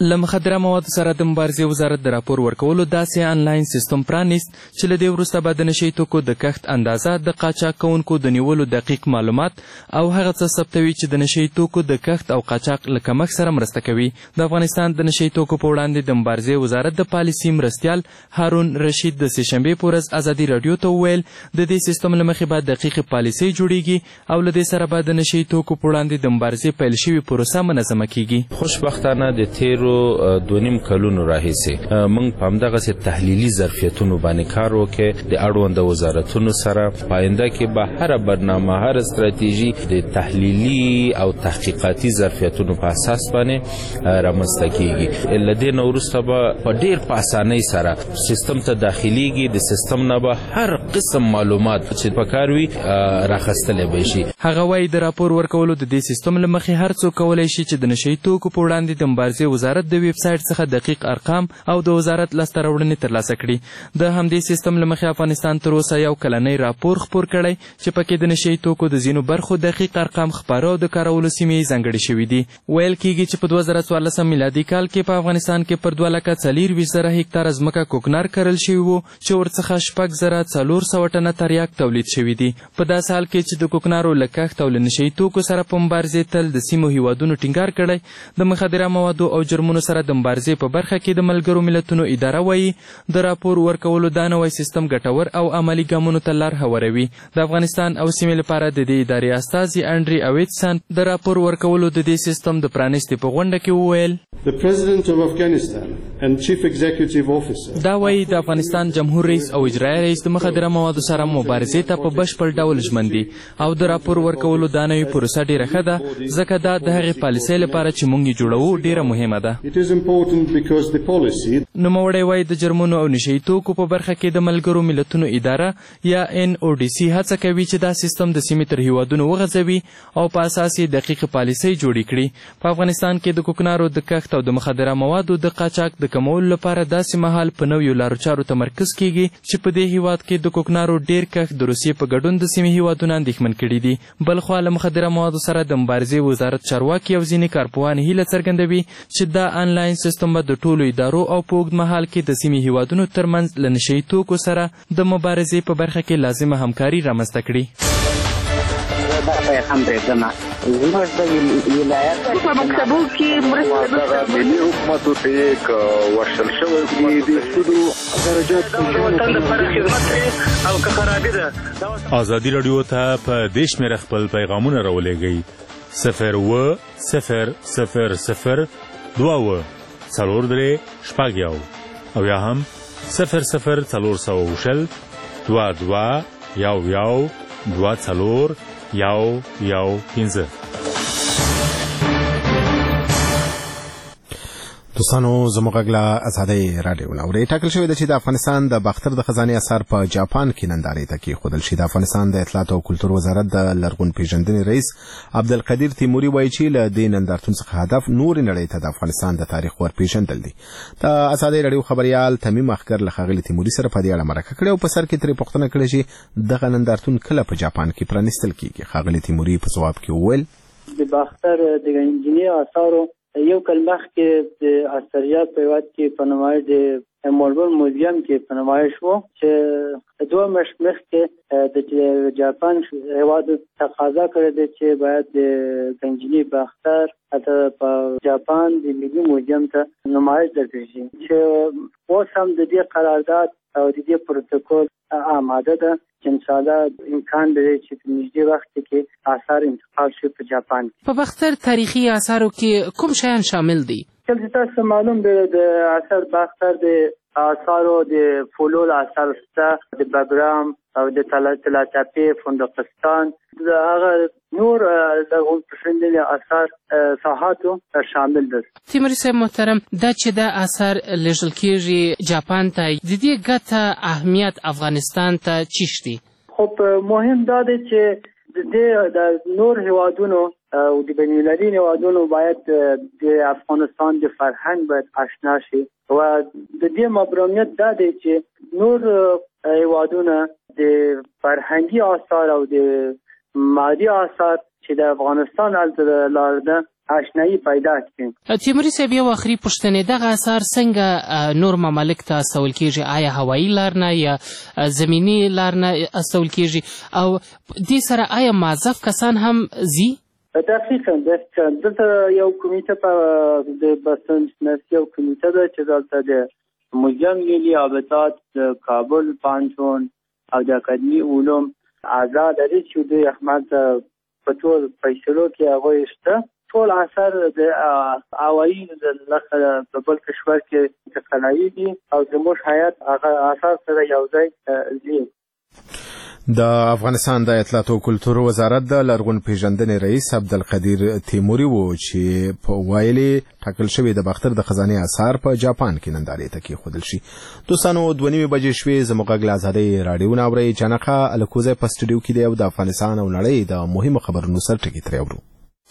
له مخدره موادو سره د مبارزې وزارت د راپور ورکولو داسې آنلاین سیستم پرانیست چې له دې وروسته به د نشهیي توکو د کښت اندازه، د قاچاق کوونکو د نیولو دقیق معلومات او هغه څه ثبتوي چې د نشهیي توکو د کښت او قاچاق له کمښت سره مرسته کوي. د افغانستان د نشهیي توکو په وړاندې د مبارزې وزارت د پالیسي مرستیال هارون رشید د سه‌شنبې په ورځ ازادي راډیو ته وویل د دې سیستم له مخې به دقیقې پالیسۍ جوړیږي او له دې سره به د نشهیي توکو په وړاندې د مبارزې پیل شوې پروسه منظمه کیږي. خوشبختانه د تیرو دونیم کلونو راهیسې موږ په همدغسې تحلیلي ظرفیتونو باندې کار وکړ د اړونده وزارتونو سره. په آینده کې به هره برنامه، هره ستراتیژي د تحلیلي او تحقیقاتي ظرفیتونو په اساس باندې رامنځته کیږي. له دې نه وروسته به په ډېر په اسانۍ سره سیستم ته داخلیږي. د سیستم نه به هر قسم معلومات چې پکار وي راخیستلی به شي. هغه وایي د راپور ورکولو د دې سیستم له مخې هر څوک کولی شي چې د نشهیي توکو په وړاندې د مبارزې وزارت د ویب سایټ څخه دقیق ارقام او د وزارت لاسته راوړنې ترلاسه کړي. د همدې سیستم له مخې افغانستان تر اوسه یو کلنی راپور خپور کړی چې پکې د نشهیي توکو د ځینو برخو دقیق ارقام خپاره او د کارولو سیمې ځانګړې شوي دي. ویل کیږي چې په دوه زره څوارلسم میلادي کال کې په افغانستان کې پر دوه لکه څلېرویشت زره هکتاره ځمکه کوکنار کرل شوي وو چې ورڅخه شپږ زره څلور سوه ټنه تریاک تولید شوي دي. په داسې حال کې چې د کوکنارو له کښت او له نشهیي توکو سره په مبارزې تل د سیمو هیوادونو ټینګار کړی. د مخدره موادو او جرمونو سره د مبارزې په برخه کې د ملګرو ملتونو اداره وایي د راپور ورکولو دا نوی سیستم ګټور او عملي ګامونو ته لار هواروي. د افغانستان او سیمې لپاره د دې ادارې استازي انډري اویتسن د راپور ورکولو د دې سیستم د پرانیستې په غونډه کې وویل دا وایي د افغانستان جمهور رئیس او اجرایي رئیس د مخدره موادو سره مبارزې ته په بشپړ ډول ژمن دي او د راپور ورکولو دا نوې پروسه ډېره ښه ده ځکه دا د هغې پالیسۍ لپاره چې موږ یې جوړوو ډېره مهمه ده. نوموړی وایي د جرمونو او نشهیي توکو په برخه کې د ملګرو ملتونو اداره یا ان او ډي سي هڅه کوي چې دا سیستم د سیمې تر هیوادونو وغځوي او په اساس یې دقیقې پالیسۍ جوړې کړي. په افغانستان کې د کوکنارو د کښت او د مخدره موادو د قاچاق د کمولو لپاره داسې مهال په نویو لارو چارو تمرکز کیږي چې په دې هیواد کې د کوکنارو ډېر کښت د روسیې په ګډون د سیمې هیوادونه اندېښمن کړي دي. بلخوا له مخدره موادو سره د مبارزې وزارت چارواکي او ځینې کارپوهان هیله څرګندوي چې دا آنلاین سیستم به د ټولو ادارو او په اوږد مهال کې د سیمې هیوادونو ترمنځ له نشهیي توکو سره د مبارزې په برخه کې لازمه همکاري رامنځته کړي. دا پیغام دی زما زموږ د ولایت په مکتبو کې مرسته ملي حکومتو ته یې ورشل شوی دي د سودو درجات د وطن لپاره خدمت کوي او که خرابي ده. ازادي راډیو ته په دې شمېره خپل پیغامونه راولېږئ صفر اووه صفر صفر صفر دوه اووه څلور درې شپږ یو او یا هم صفر صفر څلور سوه اووه دوه دوه یو یو دوه څلور یو یو پنځه. دوستانو زموږ غږ له ازادۍ راډیو نه اورئ. ټاکل شوې ده چې د افغانستان د باختر د خزانې اثار په جاپان کې نندارې ته کېښودل شي. د افغانستان د اطلاعات او کلتور وزارت د لرغون پیژندنې رئیس عبدالقدیر تیموري وایي چې له دې نندارتون څخه هدف نورې نړۍ ته د افغانستان د تاریخ ور پیژندل دي. د ازادۍ راډیو خبریال تمیم اخګر له ښاغلي تیموري سره په دې اړه مرکه کړې او په سر کې ترې پوښتنه کړې چې دغه نندارتون کله په جاپان کې پرانیستل کېږي. ښاغلي تیموري په ځواب کې وویل د باختر د انجینر اثارو یو کال مخکې د اثریات په وخت کې په نمایش د مولبورن موزیم کې په نمایش وو چې دوه مش مخکې د جاپان هیواد تقاضا کړې ده چې باید د گنجینی باختر اته په جاپان د ملي موزیم ته نمایش درکړي شي چې اوس هم د دې قرارداد او د دې پروتوکول آماده ده چې ان شاء الله امکان لري چې په نږدې وخت کې آثار انتقال شي په جاپان. په باختر تاریخي آثارو کې کوم شیان شامل دي؟ چې تاسو معلوم دی د اثر باختر د آثارو د فولول آثار شته د بګرام او د تلاتاپی فندقستان د هغه نور د پرشندنې آثار ساحاتو شامل دي. تیموري صاحب محترم دا چې دا آثار لېږل کېږي جاپان ته د دې ګټه اهمیت افغانستان ته چی شي؟ خب مهم دا دی چې د نور هیوادونو او د بین المللي هیوادونو باید د افغانستان د فرهنګ باید آشنا شي و د دې مبرمیت دا دی چې نور هیوادونه د فرهنګي آثار او د مادي آثار چې د افغانستان الته لاره ده آشنایی پیدا کړي. تیموري صاحب یو اخري پوښتنې دغه اثار څنګه نور ممالک ته استول کیږي؟ آیا هوایي لار نه یا زمینی لار نه استول کیږي او دې سره آیا معذف کسان هم ځي؟ دقیقا دلته یو کمیټه په د بستان شناسی یو کمیټه ده چې دلته د موزیم ملي ابطات د کابل پانتون او د اکاډمي علوم آزاد دي چې د احمد په ټول فیصلو کې هغوی شته. ټول اثار د هوایي د لخوا په بل کشور کې انتقالوي دي او زموږ هیات هغه اثار سره یو ځای ځي. د افغانستان د اطلاعات او کلتور وزارت د لرغون پیژندنې رئیس عبدالقدیر تیموري و چې په وایلي ټاکل شوی د باختر د خزانې اثار په جاپان کې نندارې ته کېښودل شي. دوستانو دوه نیمې بجې شوې. زموږ غږ له ازادۍ راډیو نه اورئ. جانقه الکوزی په سټوډیو کې دی او د افغانستان او نړۍ د مهمو خبرونو سر ټکي ترې اورو.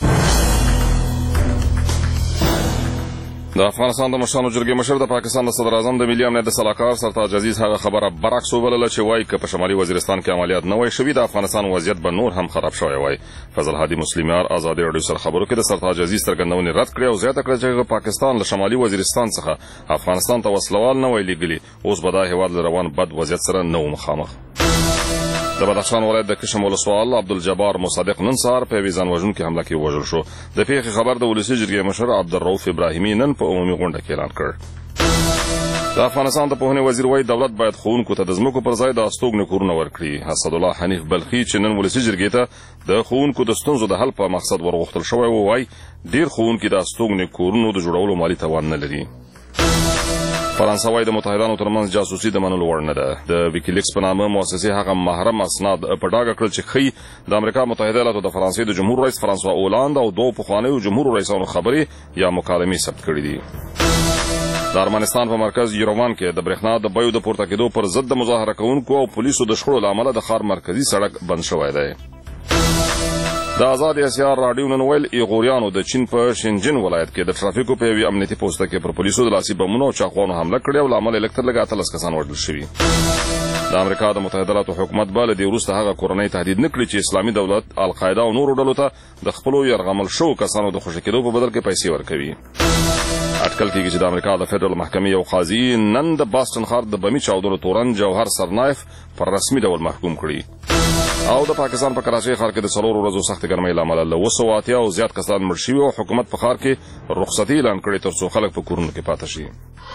د افغانستان د مشرانو جرګې مشر د پاکستان د صدر اعظم د ملي امنیت د سلاکار سرتاج عزیز هغه خبره برعکس وبلله چې وایي که په شمالي وزیرستان کې عملیات نه وای شوي د افغانستان وضعیت به نور هم خراب شوی وای. فضل هادي مسلمیار ازادي راډیو سره خبرو کې د سرتاج عزیز څرګندونې رد کړې او زیاته کړه چې پاکستان له شمالي وزیرستان څخه افغانستان ته وسلوال نه وای لېږلي، اوس به دا هېواد له روان بد وضعیت سره نه و مخامخ. د بدخشان ولایت د کشم ولسوال عبدالجبار مصدق نن سهار په یوې ځانوژونکې حمله کې ووژل شو. د پیښې خبر د ولسي جرګې مشر عبدالرؤف ابراهیمي نن په عمومي غونډه کې اعلان کړ. د افغانستان د پوهنې وزیر وایي دولت باید ښوونکو ته د ځمکو پر ځای د استوګنې کورونه ورکړي. اسدالله حنیف بلخي چې نن ولسي جرګې ته د ښوونکو د ستونزو د حل په مقصد ورغوښتل شوی و، وایي ډېر ښوونکي د استوګنې کورونو د جوړولو مالي توان نه لري. فرانسه وايي د متحدانو ترمنځ جاسوسي د منلو وړ نه ده. د ویکیلیکس په نامه مؤسسې هغه محرم اسناد په ډاګه کړل چې ښیي د امریکا متحده ایالاتو د فرانسې د جمهور رئیس فرانسوا اولاند او دوو پخوانیو جمهور رئیسانو خبرې یا مکالمې ثبت کړي دي. د ارمنستان په مرکز یروان کې د برېښنا د بیو د پورته کېدو پر ضد د مظاهره کوونکو او پولیسو د شخړو له امله د ښار مرکزي سړک بند شوی دی. د آزاد اسیا راډیو نن ویل ایغوریانو د چین په شینجن ولایت کې د ټرافیکو په یوې امنیتي پوسته کې پر پولیسو د لاسي بمونو او چاقوانو حمله کړې او له امله یې لږ تر لږه اتلس کسان وژل شوي. د امریکا د متحده ایالاتو حکومت به له دې وروسته هغه کورنۍ تهدید نه کړي چې اسلامي دولت القاعده او نورو ډلو ته د خپلو یرغمل شوو کسانو د خوشي کېدو په بدل کې پیسې ورکوي. اټکل کېږي چې د امریکا د فدرال محکمې یو قاضي نن د باستن ښار د بمي چاودنو تورن جوهر سرنایف پر رسمي ډول محکوم کړي. او د پاکستان په کراچۍ ښار کې د څلورو ورځو سختې ګرمۍ له امله له اوه سوه اتیا او زیات کسان مړ شوي او حکومت په ښار کې رخصتي اعلان کړې تر څو خلک په کورونو کې پاته شي.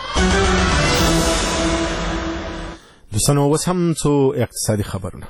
دوستانو اوس هم څو اقتصادي خبرونه.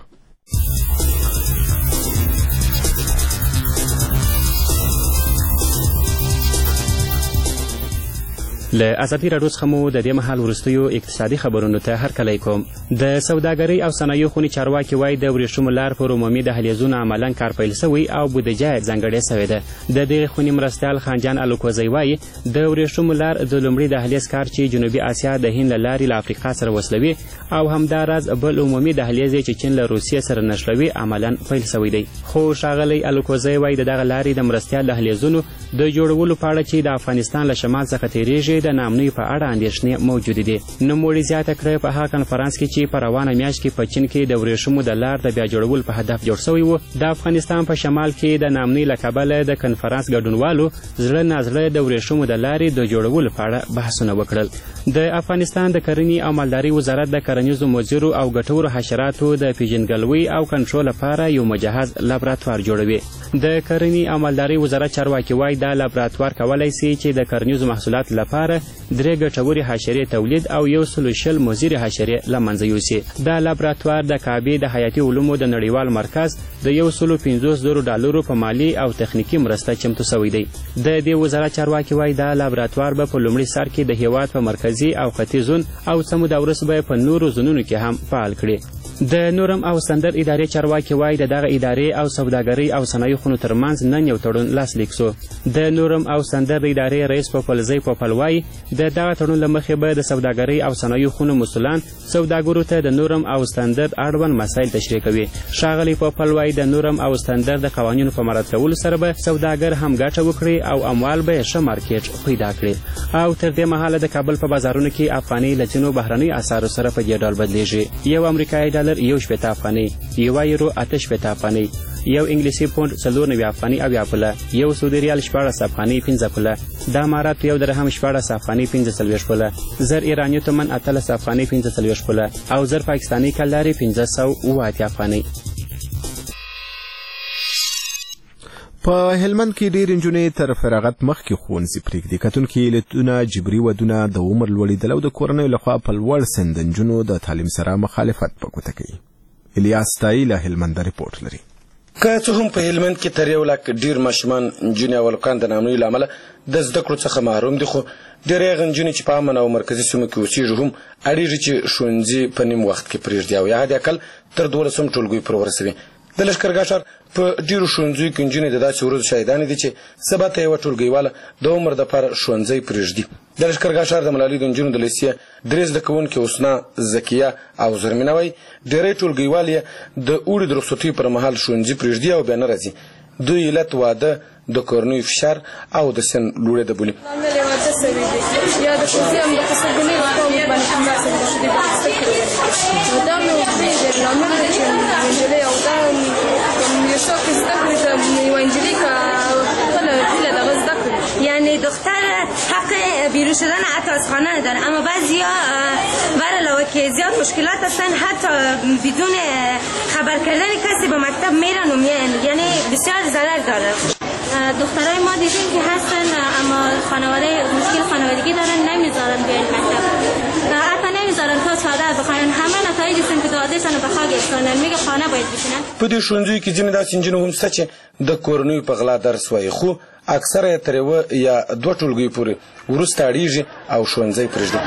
له ازادي راډیو څخه مو د دې مهال وروستیو اقتصادي خبرونو ته هرکلی کوم. د سوداګرۍ او صنایعو خونې چارواکي وایي د ورېښمو لار پر عمومي دهلیزونو عملاً کار پیل سوی او بودیجه یې ځانګړې سوې ده. د دغې خونې مرستیال خانجان الوکوزی وایي د ورېښمو لار د لومړي دهلیز کار چې جنوبي اسیا د هند له لارې له افریقا سره وصلوي او همداراز بل عمومي دهلیز چې چین له روسیې سره نښلوي عملاً پیل سوی دی. خو ښاغلی الوکوزی وایي د دغه لارې د مرستیال دهلیزونو د جوړولو په اړه چې د افغانستان له شمال څخه تیریږي د نامنوي په اړه اندېښنې موجودې دي. نوموړي زیاته کړه په هغه کنفرانس کې چې په روانه میاشت کې په چین کې د ورېښمو د لار د بیا جوړولو په هدف جوړ شوی و، د افغانستان په شمال کې د نامنوي له کبله د کنفرانس ګډونوالو زړه نازړه د ورېښمو د لارې د جوړولو په اړه بحثونه وکړل. د افغانستان د کرنې او مالدارۍ وزارت د کرنیزو مضرو او ګټورو حشراتو د پیژندګلوۍ او کنټرول لپاره یو مجهز لابراتوار جوړوي. د کرنې او مالدارۍ وزارت چارواکي وایي دا لابراتوار کولی سي چې د کرنیزو محصولاتو لپاره درې ګټورې حشرې تولید او یو سلو شل مضرې حشرې له منځه یوسي. دا لابراتوار د کعبې د حیاتي علومو د نړیوال مرکز د یو سلو پنځوس زرو ډالرو په مالي او تخنیکي مرسته چمتو سوی دی. د دې وزارت چارواکي وایي دا لابراتوار به په لومړي سر کې د هیواد په مرکزي او ختیځ زون او څه موده وروسته به په نورو زونونو کې هم فعال کړي. د نورم او سندر ادارې چارواکي وایي د دغه ادارې او سوداګرۍ او صنایعو خونو ترمنځ نن یو تړون لاسلیک سو. د نورم او سندر ادارې رئیس پوپلزی پوپل وایي د دغه تړون له مخې به د سوداګرۍ او صنایعو خونو مسؤلان سوداګرو ته د نورم او سندر اړوند مسایل تشریح کوي. ښاغلی پوپل وایي د نورم او سندر د قوانینو په مراعات کولو سره به سوداګر هم ګټه وکړي او اموال به ښه مارکیټ پیدا کړي. او تر دې مهاله د کابل په بازارونو کې افغانۍ له ځینو بهرنیو اسعارو سره په دې ډول بدلیږي. یو امریکایي ډالر یو شپېته افغانۍ، یوه یورو اته شپېته افغانۍ، یو انګلیسي پونډ څلور نوي افغاني اویا پوله، یو سعودي ریال شپاړس افغاني پنځه پوله، د اماراتو یو درهم شپاړس افغاني پنځه څلوېښت پوله، زر ایراني تومن اتلس افغاني پنځه څلوېښت پوله او زر پاکستاني کلدارې پنځه سوه اووه اتیا افغانۍ. په هلمند کې ډېر نجونې تر فراغت مخکې ښوونځي پرېږدي. کتونکي علتونه جبري ودونه د عمر لوړېدل او د کورنیو لخوا په لوړ سن د نجونو د تعلیم سره مخالفت په ګوته کوي. الیاس تایي له هلمنده رپورټ لري. که څه هم په هلمند کې تر یو لاک ډېر ماشومان نجونې او هلکان د ناامنۍ له امله د زده کړو څخه محروم دي، خو ډېری هغه نجونې چې په امن او مرکزي سیمو کې اوسېږي هم اړېږي چې ښوونځي په نیم وخت کې پرېږدي او یا حد اقل تر دولسم ټولګیو پورې ورسوي. د لښکرګاه ښار په ډېرو ښوونځیو کې نجونې د داسې ورځو شاهدانې دي چې سبا ته یوه ټولګیواله د عمر دپاره ښوونځی پرېږدي. د لښکرګاه ښار د ملالۍ د نجونو د لیسې درې زده کوونکې حسنا، زکیه او زرمینه وایي ډېری ټولګیوال یې د اوړي د رخصتیو پر مهال ښوونځي پرېږدي او بیا نه راځي. دوی علت واده، د کورنیو فشار او د سن لوړېده بولي. یعنی دختر حق بیرون شدن حتی از خانه نداره، اما بعضیا بر علاوه که زیاد مشکلات هستن حتی بدون خبر کردن کسی به مکتب میرن و میان، یعنی بسیار ضرر داره. دخترای ما دیدیم که هستن اما خانواده مشکل خانوادگی دارن، نمیذارن بیان مکتب، حتی نمیذارن تا چادر بخوان، همه نتایج استفادهشان رو به خاک افکنن، میگه خانه باید بشینن. په دې ښوونځیو کې ځینې داسې نجونې هم شته چې د کورنیو په غلا درس وایي، خو اکثره یې تر یوه یا دوه ټولګیو پورې وروسته اړېږي او ښوونځی پرېږدي.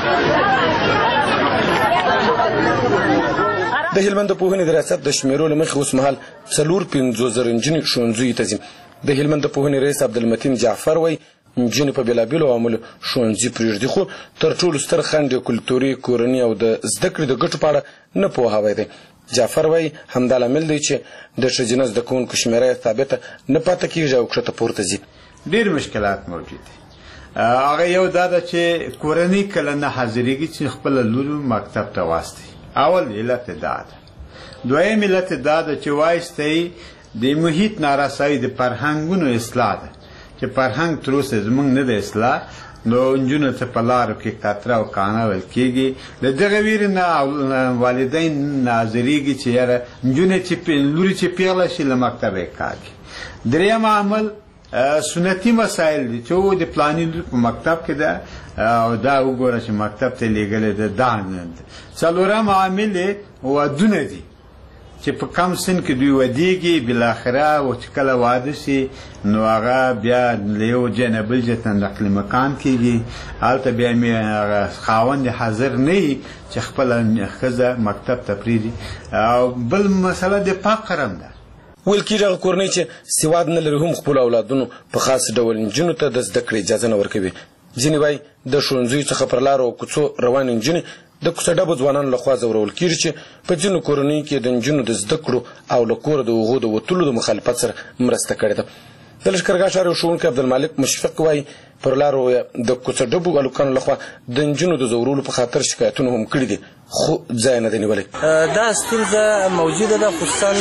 د هلمند د پوهنې د ریاست د شمیرو له مخې اوس مهال څلور پنځوس زره نجونې ښوونځیو ته ځي. د هلمند د پوهنې رئیس عبدالمتین جعفر وایي نجونې په بېلابېلو عواملو ښوونځي پرېږدي، خو تر ټولو ستر خنډ یې کلتوري، کورني او د زده کړې د ګټو په اړه نه پوهاوی دی. جعفر وایي همدا لامل دی چې د ښځینه زده کوونکو شمېره یې ثابته نه پاتې کېږي او کښته پورته ځي. ډېر مشکلات موجود دي. هغه یو دا ده چې کورنۍ کله نه حاضرېږي چې خپله لور مکتب ته واستوي. اول علت دا ده. دویم علت دا ده چې وایستئ د محیط نارسایي د فرهنګونو اصلاح ده چې فرهنګ تر اوسه زموږ نه ده اصلاح، نو نجونو ته په لارو کې قطره او کانه ویل کېږي. د دغه ویرې نه والدین ناظرېږي چې یاره نجونې چې لورې چې پیغله شي له مکتبه یې کاږي. دریم عامل سنتي مسایل دي چې و د پلاني لور په مکتب کې ده او دا وګوره چې مکتب ته لېږلې ده، دا نه ده. څلورم عامل یې ودونه دي چې په کم سن کې دوی ودیږي، بالاخره و چې کله واده شي نو هغه بیا له یو ځای نه بل ځای ته نقل مکان کېږي، هلته بیا هغه خاوند حاضر نه وي چې خپله ښځه مکتب ته پرېږدي. او بل مسله د فقر هم ده. ویل کېږي هغه کورنۍ چې سواد نه لري هم خپلو اولادونو په خاص ډول نجونو ته د زده کړې اجازه نه ورکوي. ځینې وایي د ښوونځیو څخه پر لارو او کوڅو روانې نجونې د کوڅه ډبو ځوانانو لخوا ځورول کېږي چې په ځینو کورنیو کې د نجونو د زده کړو او له کوره د هغو د وتلو د مخالفت سره مرسته کړې ده. د لښکرګاه ښار یو ښوونکی عبدالمالک مشفق وایي پر لارو د کوڅه ډبو هلکانو لخوا د نجونو د ځورولو په خاطر شکایتونه هم کړي دي، خو ځای نه دی نیولی. دا ستونزه موجوده ده، خصوصا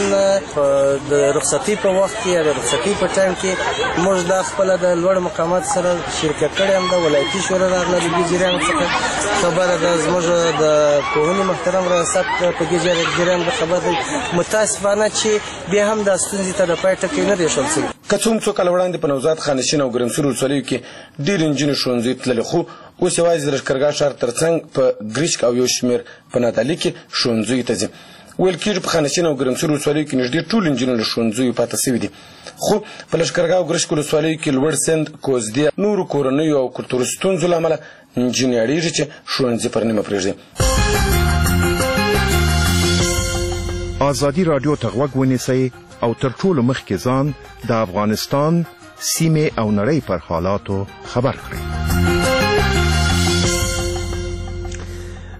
د رخصتۍ په وخت کې یا د رخصتۍ په ټایم کې. موږ دا خپله د لوړ مقامات سره شرکت کړی هم ده، ولایتي شورا راغله د دې جریان څخه خبره ده، زموږ د پوهنې محترم ریاست په دې جریان د خبر دی. متاسفانه چې بیا هم دا ستونزې ته د پای ټکی نه دی ایښودل شوی. که څه هم څو کاله وړاندې په نوزاد، خانشین او ګرمسیر ولسوالیو کې ډېرې نجونې ښوونځیو تللې، خو اوس یوازې د لښکرګاه ښار تر څنګ په ګریشک او یو شمېر په نادعلي کې ښوونځیو ته ځي. ویل کېږي په خانشین او ګرمسیر ولسوالیو کې نږدې ټولې نجونې له ښوونځیو پاتې سوي دي، خو په لښکرګاه او ګریشک ولسوالیو کې لوړ سند، کوزدې، نورو کورنیو او کلتوري ستونزو له امله نجونې اړېږي چې ښوونځي پر نیمه پرېږدي. ازادي راډیو ته غوږ ونیسئ او تر ټولو مخکې ځان د افغانستان سیمې او نړۍ پر حالاتو خبر کړئ.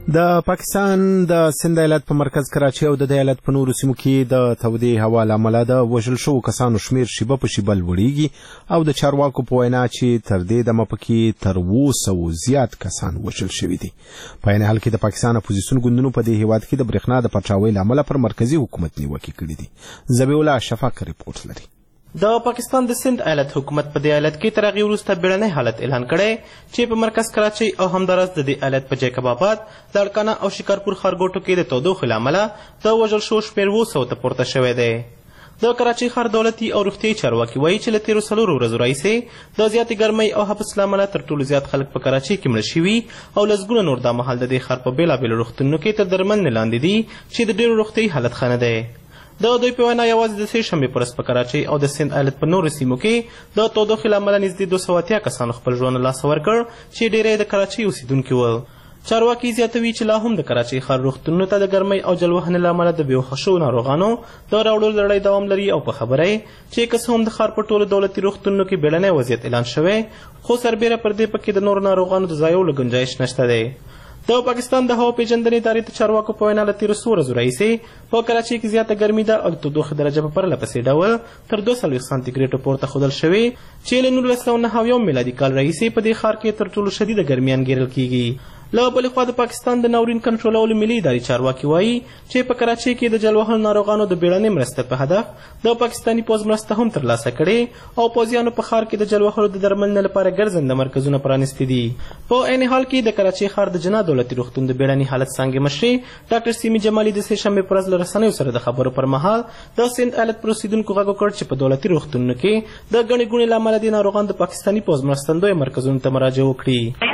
د پاکستان د سند ایالت په مرکز کراچي او د ایالت په نورو سیمو کې د تودې هوا له امله د وژل شوو کسانو شمیر شیبه په شیبه لوړیږي او د چارواکو په وینا چې تر دې دمه پکې تر اووه سوو زیات کسان وژل شوي دي. په عین حال کې د پاکستان اپوزیسیون ګوندونو په دې هیواد کې د برېښنا د پټراوۍ له امله پر مرکزي حکومت نیوکې کړي دي. ذبیح الله شفاق ریپورټ لري. د پاکستان د سند ایالت حکومت په دې ایالت کې تر هغې وروسته بیړنی حالت اعلان کړی چې په مرکز کراچۍ او همداراز د دې ایالت په جیکب آباد، لاړکانه او شکارپور ښارګوټو کې د تودوخې له امله د وژل شوو شمېر اووه سوو ته پورته شوی دی. د کراچۍ ښار دولتي او روغتیایي چارواکي وایي چې له تېرو څلورو ورځو راهیسې د زیاتې ګرمۍ او حبس له امله تر ټولو زیات خلک په کراچۍ کې مړه شوي او لسګونه نور دا مهال د دې ښار په بېلابېلو روغتونونو کې تر درملنې لاندې دي چې د ډېرو روغتیایي حالت ښه نه دی. د دوی په وینا یوازې د سې شنبې په ورځ په کراچۍ او د سند ایالت په نورو سیمو کې د تودوخې له امله نږدې دوه سوه اتیا کسانو خپل ژوند له لاسه ورکړ چې ډېری د کراچۍ اوسېدونکي ول. چارواکي زیاتوي چې لا هم د کراچۍ ښار روغتونونو ته د ګرمۍ او جلوهنې له امله د بېهوښه شوو ناروغانو د راوړلو لړۍ دوام لري او په خبره یې چې که څه هم د ښار په ټولو دولتي روغتونونو کې بیړنی وضعیت اعلان شوی، خو سربیره پر دې پکې د نورو ناروغانو د ځایولو ګنجایش نشته دی. د پاکستان د هوا پیژندنې ادارې د چارواکو په وینا له تېرو څو ورځو راهیسې په کراچۍ کې زیاته ګرمي ده او د تودوخې درجه په پرله پسې ډول تر دوه څلوېښت سانتي ګریډو پورته ښودل شوې چې له نولس سوه نهه اویایم میلادي کال راهیسې په دې ښار کې تر ټولو شدیده ګرمي انګېرل کېږي. له بلې خوا د پاکستان د ناورین کنټرولولو ملي ادارې چارواکي وایي چې په کراچۍ کې د جلوهلو ناروغانو د بیړنۍ مرستې په هدف د پاکستاني پوځ مرسته هم ترلاسه کړې او پوځیانو په ښار کې د جلوهلو د درملنې لپاره ګرځنده مرکزونه پرانیستي دي. په عین حال کې د کراچۍ ښار د جناح دولتي روغتون د بیړني حالت څانګې مشرې ډاکټر سیمي جمالي د سې شنبې په ورځ له رسنیو سره د خبرو پر مهال د سند ایالت پر اوسېدونکو غږ وکړ چې په دولتي روغتونونو کې د ګڼې ګوڼې له امله دې ناروغان د پاکستاني پوځ مرستندویه مرکزونو ته مراجعه وکړي.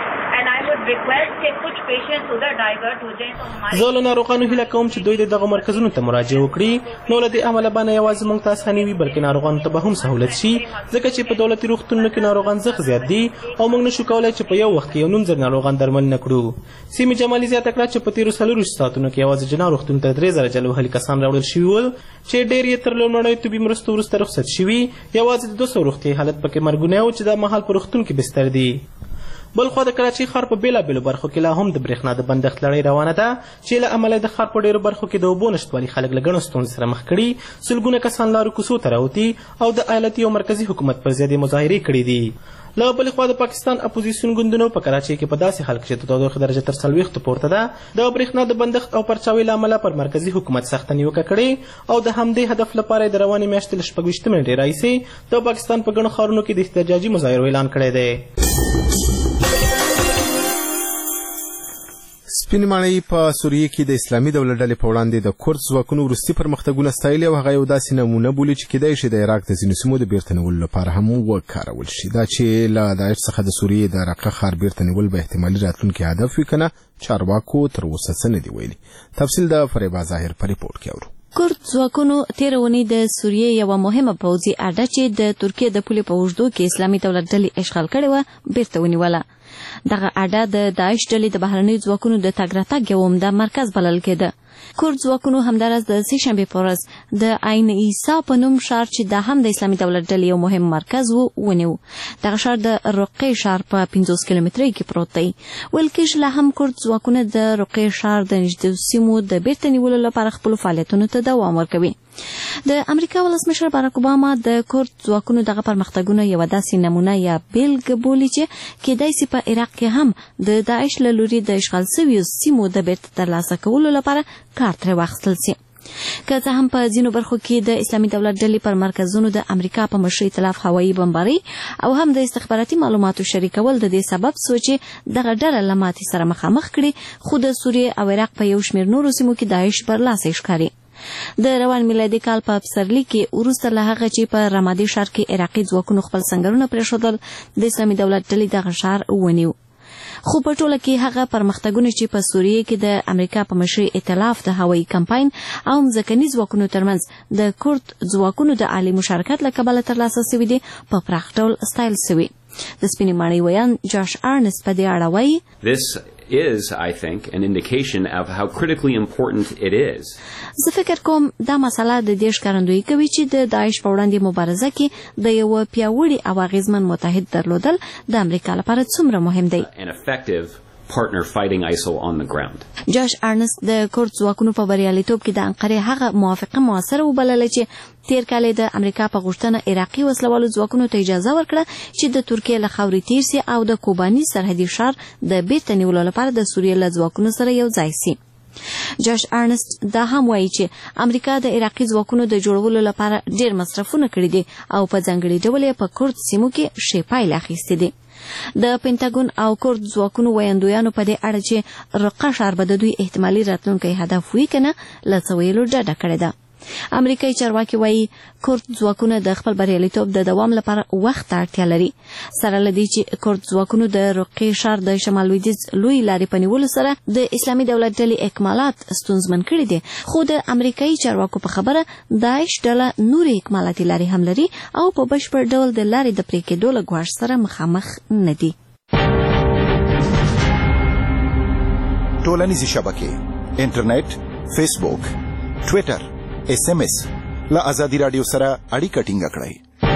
زه له ناروغانو هیله کوم چې دوی د دغو مرکزونو ته مراجعه وکړي، نو له دې امله به نه یوازې موږ ته اساني وي بلکې ناروغانو ته به هم سهولت شي، ځکه چې په دولتي روغتونونو کې ناروغان زغ زیات دي او موږ نشو کولی چې په یو وخت کې یو نیم زر ناروغان درملنه کړو. سیمې جمالي زیاته کړه چې په تېرو څلورویشتو ساعتونو کې یوازې جناح روغتون ته درې زره جلوهلي کسان راوړل شوي ول چې ډېر یې تر لومړنیو طبي مرستو وروسته رخصت شوي، یوازې د دوه سوو روغتیایي حالت پکې مرګونی و چې دا مهال په روغتون کې بستر دي. بل خوا د کراچۍ ښار په بېلابېلو برخو کې لا هم د برېښنا د بندښت لړۍ روانه ده چې له امله د ښار په ډېرو برخو کې د اوبو نشتوالي خلک له ګڼو ستونزو سره مخ کړي. سلګونه کسان لارو کوڅو ته راوتي او د ایالتي او مرکزي حکومت پر ضد یې مظاهرې کړي دي. له بلې خوا د پاکستان اپوزیسیون ګوندونو په کراچۍ کې په داسې حال کې چې د تودوخې درجه تر څلوېښتو پورته ده د برېښنا د بندښت او پرچاوۍ له امله پر مرکزي حکومت سخته نیوکه کړې او د همدې هدف لپاره د روانې میاشتې له شپږویشتمې نېټې راهیسې د پاکستان په ګڼو ښارونو کې د احتجاجي مظاهرو اعلان کړی دی. سپینې ماڼۍ په سوریې کې د اسلامي دولت ډلې په وړاندې د کورد ځواکونو وروستي پرمختګونه ستایلي او هغه یو داسې نمونه بولي چې کیدای شي د عراق د ځینو سیمو د بیرته نیولو لپاره هم وکارول شي. دا چې له داعش څخه د سوریې د رقه ښار بیرته نیول به احتمالي راتلونکي هدف وي که نه، چارواکو تر اوسه څه نه دي ویلي. تفصیل د فریبا ظاهر په ریپورټ کې اورو. کورد ځواکونو تېره اونۍ د سوریې یوه مهمه پوځي اډه چې د ترکیې د پولې په اوږدو کې اسلامي دولت ډلې اشغال کړې وه بیرته ونیوله. دغه اډه د داعش ډلې د بهرنیو ځواکونو د تګ راتګ یو عمده مرکز بلل کېده. کورد ځواکونو همداراز د سې شنبې په ورځ د عین عیسی په نوم ښار چې دا هم د اسلامي دولت ډلې یو مهم مرکز و ونیو. دغه ښار د رقې ښار په پنځوس کیلومترۍ کې پروت دی. ویل کېږي لا هم کورد ځواکونه د رقې ښار د نږدې سیمو د بیرته نیولو لپاره خپلو فعالیتونو ته دوام ورکوي. د امریکا ولسمشر باراک اوباما د کورد ځواکونو دغه پرمختګونه یوه داسې نمونه یا بیلګه بولي چې کیدای سي په عراق کې هم د داعش له لوري د اشغال سویو سیمو د بیرته ترلاسه کولو لپاره کار ترې واخیستل سي. که څه هم په ځینو برخو کې د اسلامي دولت ډلې پر مرکزونو د امریکا په مشرۍ اطلاف هوایي بمبارۍ او هم د استخباراتي معلوماتو شریکول د دې سبب سو چې دغه ډله له ماتې سره مخامخ کړي، خو د سوریې او عراق په یو شمېر نورو سیمو کې داعش برلاسی ښکاري. د روان میلادي کال په پسرلي کې وروسته له هغه چې په رمادي ښار کې عراقي ځواکونو خپل سنګرونه پرېښودل، د اسلامي دولت ډلې دغه ښار ونیو. خو په ټوله کې هغه پرمختګونه چې په سوریې کې د امریکا په مشرۍ ائتلاف د هوایي کمپاین او مځکني ځواکونو ترمنځ د کورد ځواکونو د عالي مشارکت له کبله ترلاسه سوي دي په پراخ ډول ستایل سوي. د سپینې ماڼۍ ویان جاش ارنس په دې اړه وایي is, I think, an indication of how critically important it is. زه فکر کوم دا مسله د دې ښکارندویي کوي چې د داعش په وړاندې مبارزه کې د یوه پیاوړي او اغیزمن متحد درلودل د امریکا لپاره څومره مهم دی. An effective partner fighting I S I L on the ground. جاش ارنست د کورد ځواکونو په بریالیتوب کې د انقرې هغه موافقه موثره وبلله چې تیر کال د امریکا په غوښتنه عراقي وسلوالو ځواکونو ته اجازه ورکړه چې د ترکیې له خاورې تیر سي او د کوباني سرحدي ښار د بیرته نیولو لپاره د سوریې له ځواکونو سره یو ځای سي. جاش ارنست دا هم وایي چې امریکا د عراقي ځواکونو د جوړولو لپاره ډېر مصرفونه کړي دي او په ځانګړي ډول یې په کورد سیمو کې ښې پایلې اخیستې دي. د پینټاګون او کورد ځواکونو ویاندویانو په دې اړه چې رقه ښار به د دوی احتمالي راتلونکی هدف وي که نه له څه ویلو ډډه کړې ده. امریکایي چارواکي وایي کورد ځواکونه د خپل بریالیتوب د دوام لپاره وخت ته اړتیا لري. سره له دې چې کورد ځواکونو د رقې ښار د شمال لویدیځ لوی لارې په نیولو سره د اسلامي دولت ډلې اکمالات ستونزمن کړي دي، خو د امریکایي چارواکو په خبره داعش ډله نورې اکمالاتي لارې هم لري او په بشپړ ډول د لارې د پرې کېدو له ګواښ سره مخامخ نه دي. ټولنیزې شبکې، انټرنیټ، فیسبوک، ټویټر، اس ام اس له ازادي راډیو سره اړیکه ټینګه کړئ.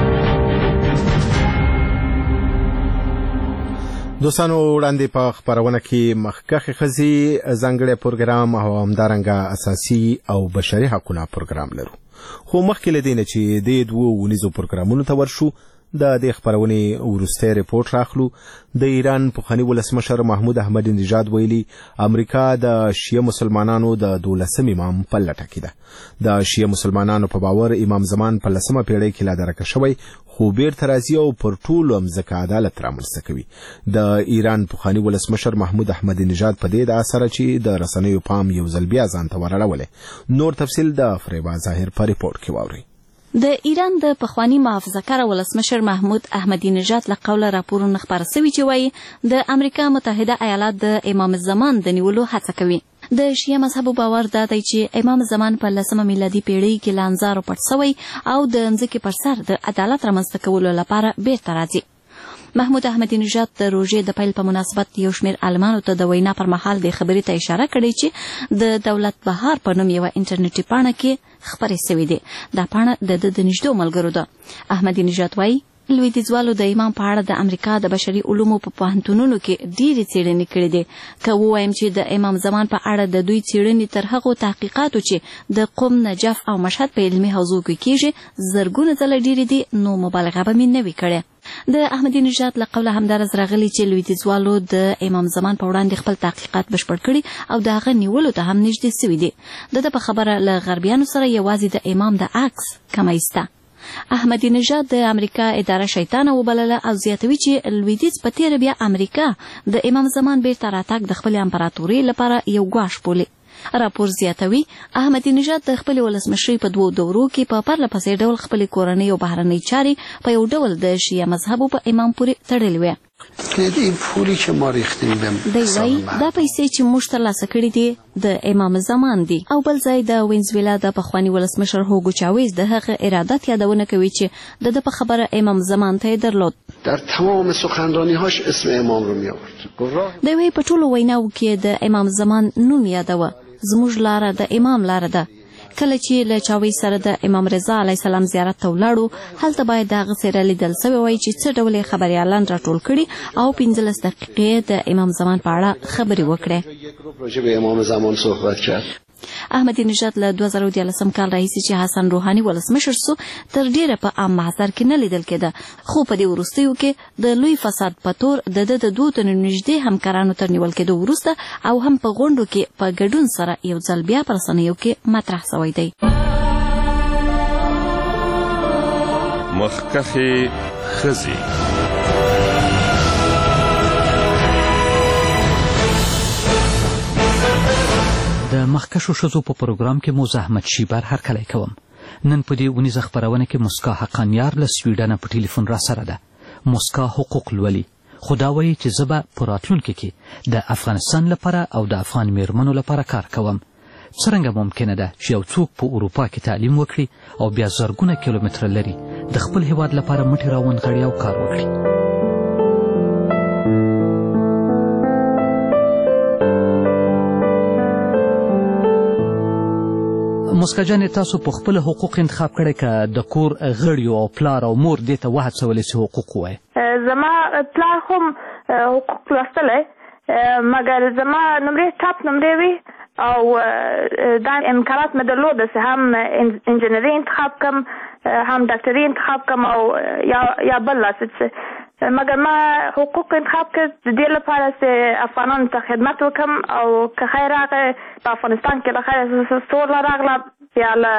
دوستانو وړاندې په خپرونه کې مخکښې ښځې ځانګړی پروګرام او همدارنګه اساسي او بشري حقونه پروګرام لرو، خو مخکې له دې نه چې دې دوو ونیزو پروګرامونو ته ورشو د دې خپرونې وروستی ریپورټ راخلو. د ایران پخواني ولسمشر محمود احمدي نژاد ویلي امریکا د شیعه مسلمانانو د دولسم امام په لټه کې ده. د شیعه مسلمانانو په باور امام زمان په لسمه پیړۍ کې لا درکه شوی، خو بیرته راځي او پر ټولو مځکه عدالت رامنځته کوي. د ایران پخواني ولسمشر محمود احمدي نژاد په دې ادعا سره چې د رسنیو پام یو ځل بیا ځان ته ورړولی. نور تفصیل د فریبا ظاهر په ریپورټ کې واورئ. د ایران د پخوانی محافظه‌کار ولسمشر محمود احمدي نژاد له قوله راپورونه خپاره سوي چې وایي د امریکا متحده ایالات د امام زمان د نیولو هڅه کوي. د شیعه مذهبو باور دا دی چې امام زمان په لسمه میلادي پیړۍ کې له انظارو پټ سوی او د مځکې پر سر د عدالت رامنځته کولو لپاره بیرته راځي. محمود احمدي نژاد د روژې د پیل په مناسبت یو شمېر عالمانو ته د وینا پر مهال د خبرې ته اشاره کړې چې د دولت بهار په نوم یوه انټرنیټي پاڼه کې خپرې سوې دي. دا پاڼه د ده د نږدې ملګرو ده. احمدي نژاد وایي لویدیځوالو د امام په اړه د امریکا د بشري علومو په پوهنتونونو کې ډېرې څېړنې کړې دي. که ووایم چې د امام زمان په اړه د دوی څېړنې تر هغو تحقیقاتو چې د قم، نجف او مشهد په علمي حوزو کې کېږي زرګونه ځله ډېرې دي، نو مبالغه به مې نه وي کړې. د احمدي نژاد له قوله همدارس راغلي چې لویدیځوالو د امام زمان په وړاندې خپل تحقیقات بشپړ کړي او د هغه نیولو ته هم نږدې سوي دي. د ده په خبره له غربیانو سره یوازې د امام د عکس کمی سته. احمدي نژاد د امریکا اداره شیطانه وبلله او زیاتوي چې لویدیځ په تیره بیا امریکا د امام زمان بیرته راتګ د خپلې امپراتورۍ لپاره یو ګواښ بولي. راپور زیاتوي احمدي نژاد د خپلې ولسمشرۍ په دوو دورو کې په پرله پسې ډول خپلې کورنۍ او بهرنۍ چارې په یو ډول د شیعه مذهبو په امام پورې تړلې وې. این پولی که ما ریختیم به دی وایي دا پیسې چې موږ ترلاسه کړي دي د امام زمان دي. او بل ځای د وینزویلا د پخواني ولسمشر هوګو چاویز د هغه ارادت یادونه کوي چې د ده په خبره امام زمان ته یې درلود. در تمام سخنرانی‌هاش اسم امام رو می آورد. دی وایي په ټولو ویناوو کې د امام زمان نوم یادوه. زموږ لاره د امام لاره ده. کله چې له چاویز سره د امام رضا علیه السلام زیارت ته ولاړو، هلته باید د هغه څیره لیدل سوې وای چې څه ډول یې خبریالان راټول کړي او پنځلس دقیقې د امام زمان په اړه خبرې وکړې. راجع به امام زمان صحبت کرد. احمدي نژاد له دوه زره دیارلسم کال راهیسې چې حسن روحاني ولسمشر سو تر ډیره په عام محضر کې نه لیدل کېده، خو په دې وروستیو کې د لوی فساد په تور د ده د دوو تنو نږدې همکارانو تر نیول کېدو وروسته او هم په غونډو کې په ګډون سره یو ځل بیا په رسنیو کې مطرح سوی دی. مخکښې ښځې. د مخکښو ښځو په پروګرام کې مو زحمت شیبر هرکلی کوم. نن په دې اونیزه خپرونه کې مسکا حقانیار له سویډنه په ټلیفون را سره ده. مسکا حقوق لولي، خو دا وایي چې زه به په راتلونکي کې د افغانستان لپاره او د افغان میرمنو لپاره کار کوم. څرنګه ممکنه ده چې یو څوک په اروپا کې تعلیم وکړي او بیا زرګونه کیلومتره لري د خپل هیواد لپاره مټې راونغاړي او کار وکړي؟ مسکا جانې تاسو په خپل حقوق انتخاب کړی که د کور غړیو او پلار او مور دې ته وهڅولی چې حقوق ووایي؟ زما پلار هم حقوق لوستلی مګر زما نمرې ټاپ نمرې وي او دا امکانات مې درلوده چې هم انجینري انتخاب کم هم ډاکټري انتخاب کم او یا یا بل څه مګر ما حقوق انتخاب کړ د دې لپاره چې افغانانو ته خدمت وکم او که خیر راغی په افغانستان کې د خیر سوله راغله بیا له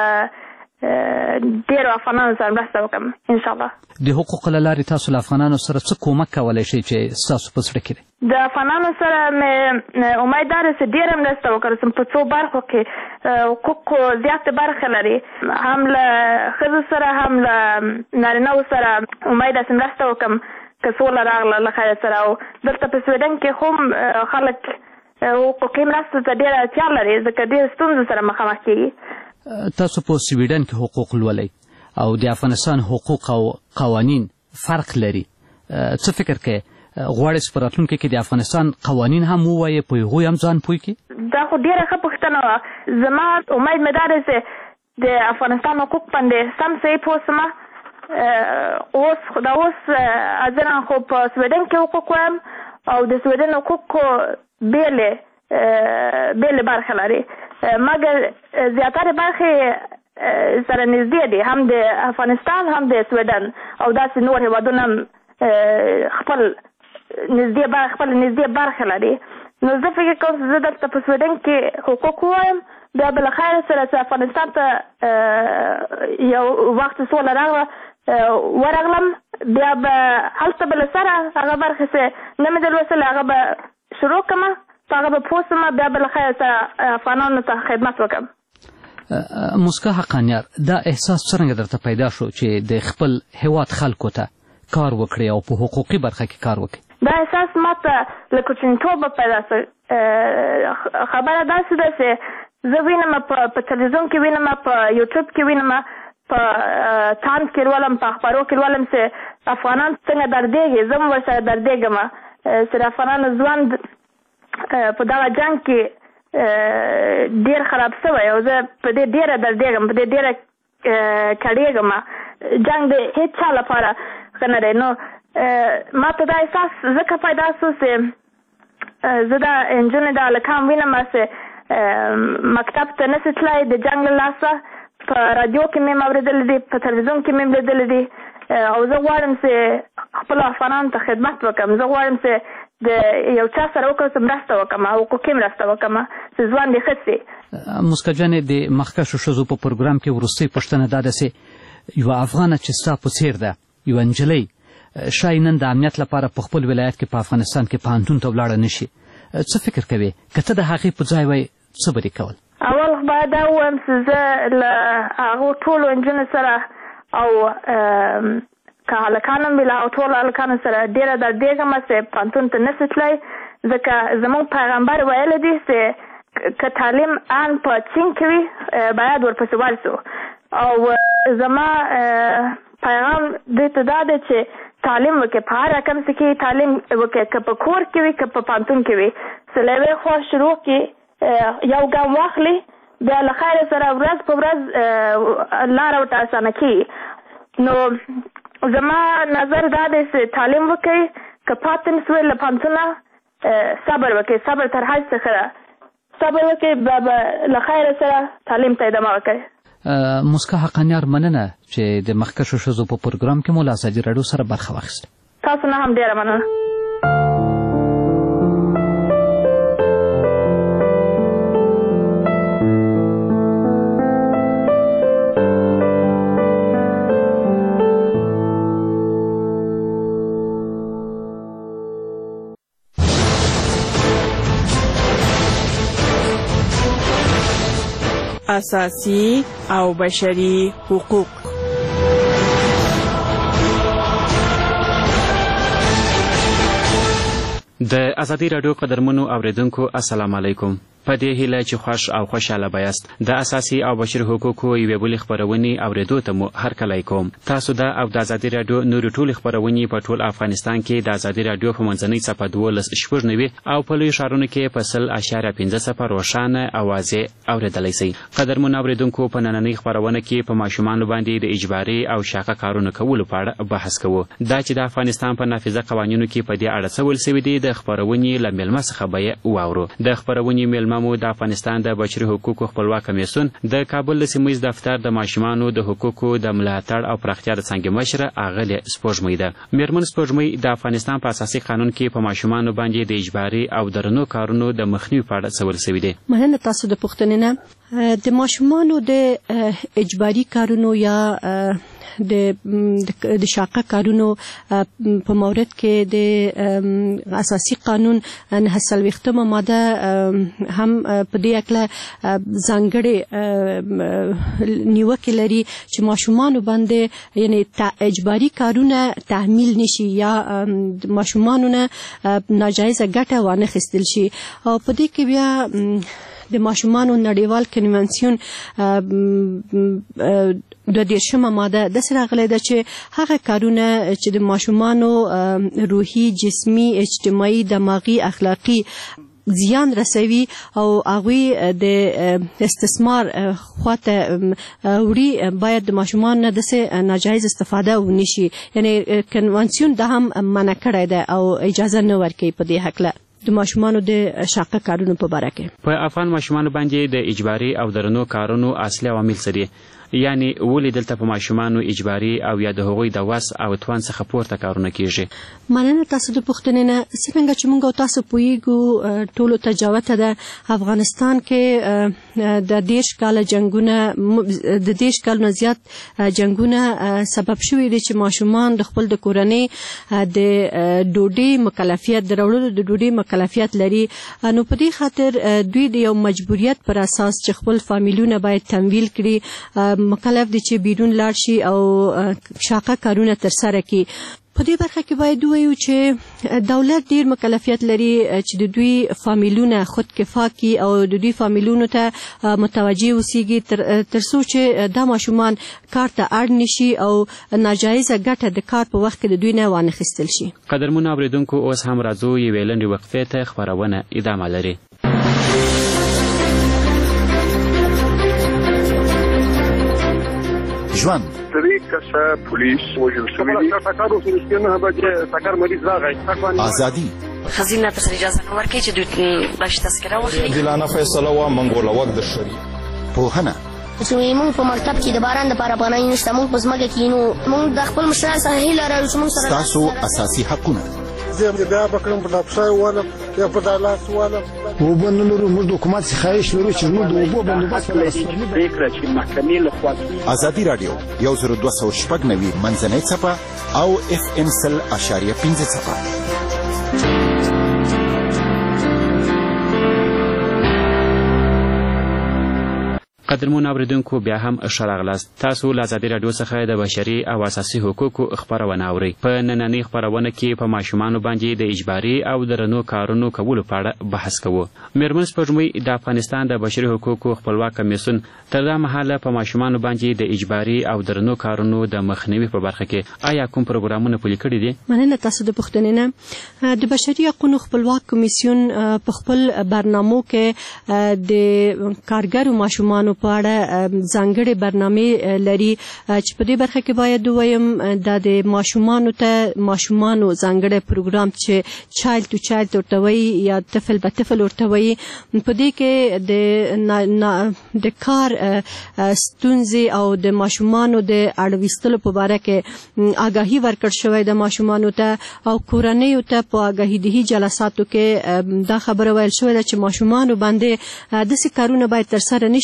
ډېرو افغانانو سره مرسته وکم انشاءالله. د حقوقو له لارې تاسو له افغانانو سره څه کومک کولی شئ چې ستاسو په زړه کې دی؟ د افغانانو سره مې امید دا ده چې ډېره مرسته وکړم چې په څو برخو کې حقوقو زیاتې برخې لري، هم له ښځو سره هم له نارینهو سره امید ده چې مرسته وکړم که سوله راغله له خیر سره. او دلته په سویډن کې هم خلک حقوقي مرستو ته ډېره اړتیا لري ځکه ډېرو ستونزو سره مخامخ کېږي. تاسو په سویډن کې حقوق لولئ او د افغانستان حقوق او قوانین فرق لري، څه فکر کوئ غواړئ چې په راتلونکي کې د افغانستان قوانین هم ووایئ، په هغوی هم ځان پوه کړي؟ دا خو ډېره ښه پوښتنه وه. زما امید مې دا دی چې د افغانستان حقوق باندې سم صحیح پوه سمه. اوس دا اوس حاضرا خو په سویډن کې حقوق وایم او د سویډن حقوقو بېلې بېلې برخې لري، مګر زیاتره برخې سره نږدې دي، هم د افغانستان هم د سویډن او داسې نور هېوادونه هم خپل نږدې خپل نږدې برخې لري. نو زه فکر کوم چې زه دلته په سویډن کې حقوق ووایم، بیا به له خیره سره چې افغانستان ته یو وخت سوله راغله ورغلم بیا به هلته به له سره هغه برخې چې نه مې درلوستلې هغه به شروع کړم، په هغه به پوه سم بیا به له خیره سره افغانانو ته خدمت وکړم. مسکا حقانیار، دا احساس څرنګه درته پیدا شو چې د خپل هیواد خلکو ته کار وکړئ او په حقوقي برخه کې کار وکړئ؟ دا احساس ماته له کوچنیتوبه پیدا شو. خبره داسې ده چې زه وینم په تلویزیون کې وینم، په یوټیوب کې وینم، په تانس کې لولم، په اخبارو کې لولم چې افغانان څنګه دردېږي، زه هم ورسره دردېږم چې د افغانانو ژوند په دغه جنګ کې ډېر خراب شوی او زه په دې ډېره دردېږم، په دې ډېره کړېږم. جنګ د هېڅ چا لپاره ښه نه دی. نو ما ته دا احساس ځکه پیدا شو چې زه دا نجونې دا هلکان وینم چې مکتب ته نشي تللی د جنګ له لاسه، په رادیو کې مې اورېدلی دي، په تلویزیون کې مې لیدلی دي، او زه غواړم چې خپلو افغانانو ته خدمت وکړم. زه غواړم چې د یو چا سره وکړم چې مرسته وکړم، حقوقي مرسته وکړم چې ژوند یې ښه شي. مسکا جانې، د مخکښو ښځو په پروګرام کې وروستۍ پوښتنه دا ده چې یوه افغانه چې ستا په څېر ده، یوه نجلۍ ښایي نن د امنیت لپاره په خپل ولایت کې په افغانستان کې پوهنتون ته ولاړه نه شي، څه فکر کوې که ته د هغې په ځای وای څه به دې کول؟ اول باید دا ووایم چې زه له هغو ټولو نجونو سره او که هلکان هم وي له هغو ټولو هلکانو سره ډېره دردېږم چې پوهنتون ته نشي تللی، ځکه زموږ پیغمبر ویلی دی چې که تعلیم ان په چین کې وي باید ورپسې ورسو. او زما پیغام دوی ته دا دی چې تعلیم وکړي، په هر رقم څه کې تعلیم وکړي، که په کور کې وي که په پوهنتون کې وي، چې له یوې خوا شروع کړي، یو ګام واخلي، بیا له خیره سره ورځ په ورځ لاره ورته اسانه کېږي. نو زما نظر دا دی چې تعلیم وکړي، که پاتې نه سوی له پوهنتونه صبر وکړي، صبر تر هر څه ښه ده، صبر وکړي، بیا به له خیره سره تعلیم ته ادامه وکړي. مسکا حقانیار، مننه چې د مخکښو ښځو په پروګرام کې مو له ازادي راډیو سره برخه واخیسته. تاسو نه هم ډېره مننه. اساسي او بشري حقوق. د ازادي راډیو قدرمنو اوریدونکو السلام علیکم. په دې هیله چې خوښ او خوشحاله بیاست د اساسي او بشري حقوقو یوې بلې خپرونې اورېدو ته مو هرکلی کوم. تاسو د او د ازادي راډیو نورې ټولې خپرونې په ټول افغانستان کې د ازادي راډیو په منځنۍ څپه دولس شپږ نوي او په لویو ښارونو کې په سل اشاریه پنځه څپه روښانه اوازې اورېدلی شئ. قدرمنو اورېدونکو، په نننۍ خپرونه کې په ماشومانو باندې د اجباري او شاقه کارونو کولو په اړه بحث کوو. دا چې د افغانستان په نافذه قوانینو کې په دې اړه څه ویل سوي دي، د خپرونې له میلمه څخه به یې واورو. د خپرونې میلمه مو د افغانستان د بشري حقوقو خپلواک کمیسیون د کابل د سیمه ییز دفتر د ماشومانو د حقوقو د ملاتړ او پراختیا د څانګې مشره اغلې سپوږمۍ ده. میرمن سپوږمۍ، د افغانستان په اساسي قانون کې په ماشومانو باندې د اجباري او درنو کارونو د مخنیوي په اړه څه ویل سوي دي؟ مننه تاسو د پوښتنې نه. د ماشومانو د اجباري کارونو یا د د شاقه کارونو په مورد کې د اساسي قانون نه څلوېښتمه ماده هم په دې اړه ځانګړې نیوکې لري چې ماشومانو باندې یعنی اجباري کارونه تحمیل نشي یا ماشومانو نه ناجایزه ګټه وانخیستل شي. او په دې کې بیا د ماشومانو نړیوال کنونسیون د دیرشمه ماده داسې راغلی ده چې هغه کارونه چې د ماشومانو روحي، جسمي، اجتماعي، دماغي، اخلاقي زیان رسوي او هغوی د استثمار خواته وړي، باید د ماشومانو نه داسې ناجایز استفاده ونشي. یعنی کنونسیون دا هم منع کړی ده او اجازه نه ورکوي په دې هکله د ماشومانو د شاقه کارونو په باره کې. په افغان ماشومانو باندې د اجباري او درنو کارونو اصلي عوامل څه دي؟ یعنی ولې دلته په ماشومانو اجباري او یا د هغوی د وس او توان څخه پورته کارونه کیږي؟ مننه تاسو د پوښتنې نه. څنګه چې موږ او تاسو پوهیږو، ټولو ته جوته ده افغانستان کې د دېرش کاله جنګونه د دېرش کالو نه زیات جنګونه سبب شوي دي چې ماشومان د خپل د کورنۍ د ډوډۍ مکلفیت د راوړلو د ډوډۍ مکلفیت لري. نو په دې خاطر دوی د یو مجبوریت پر اساس چې خپل فامیلونه باید تمویل کړي مکلف دي چې بیرون لاړ شي او شاقه کارونه ترسره کړي. په دې برخه کې باید ووایو چې دولت ډیر مکلفیت لري چې د دوی فامیلونه خود کفا کړي او د دوی فامیلونو ته متوجه اوسیږي تر څو چې دا ماشومان کار ته اړ نشي او ناجایزه ګټه د کار په وخت کې د دوی نه وانخیستل شي. قدرمنو اورېدونکو، اوس هم راځو یوې لنډې وقفې ته، خپرونه ادامه لري. ژوند درې کسه پولیس وژل شوي دي. ټکر وشو چې نه به ټکر مریض راغی. ازادي خزینه ته اجازه نه ورکړي چې دوی باش تذکره واخلي. عادلانه فیصله وا منګوله وخت د شری پوهنه چې موږ په مکتب کې د باران د لپاره پناه نشته، موږ په ځمکه کې نو موږ د خپل مشران سره هیله لرو چې موږ سره تاسو اساسي حقونه زه بیا بکرم په دپسای ولا یا په دالاس ولا وبنلو موږ د حکومت څخه خواهش لرو چې موږ د اوبو بندوبست پریکړه چې محکمې لخوا ازادي راډیو یو زر دوه سوه شپږ نوي منځنۍ څپه او اف ام سل اشاریه پنځه څپه. قدرمنو اورېدونکو، بیا هم ښه راغلاست. تاسو له ازادي راډیو څخه د بشري او اساسي حقوقو خپرونه اورئ. په نننۍ خپرونه کې په ماشومانو باندې د اجباري او درنو کارونو کولو په اړه بحث کوو. میرمن سپوږمۍ، د افغانستان د بشري حقوقو خپلواک کمیسیون تر دا مهاله په ماشومانو باندې د اجباري او درنو کارونو د مخنیوي په برخه کې آیا کوم پروګرامونه پلي کړي دي؟ مننه تاسو د پوښتنې نه. د بشري حقوقو خپلواک کمیسیون په خپل برنامو کې د کارګرو ماشومانو په اړه ځانګړې برنامې لري چې په دې برخه کې باید ووایم دا د ماشومانو ته ماشومانو ځانګړی پروګرام چې چایلډ ټو چایلډ ورته وایي یا طفل به طفل ورته وایي، په دې کې د د کار ستونزې او د ماشومانو د اړویستلو په باره کې آګاهي ورکړل شوی د ماشومانو ته او کورنیو ته په آګاهي دهي جلساتو کې دا خبره ویل شوې ده چې ماشومانو باندې داسې کارونه باید ترسره نشي چې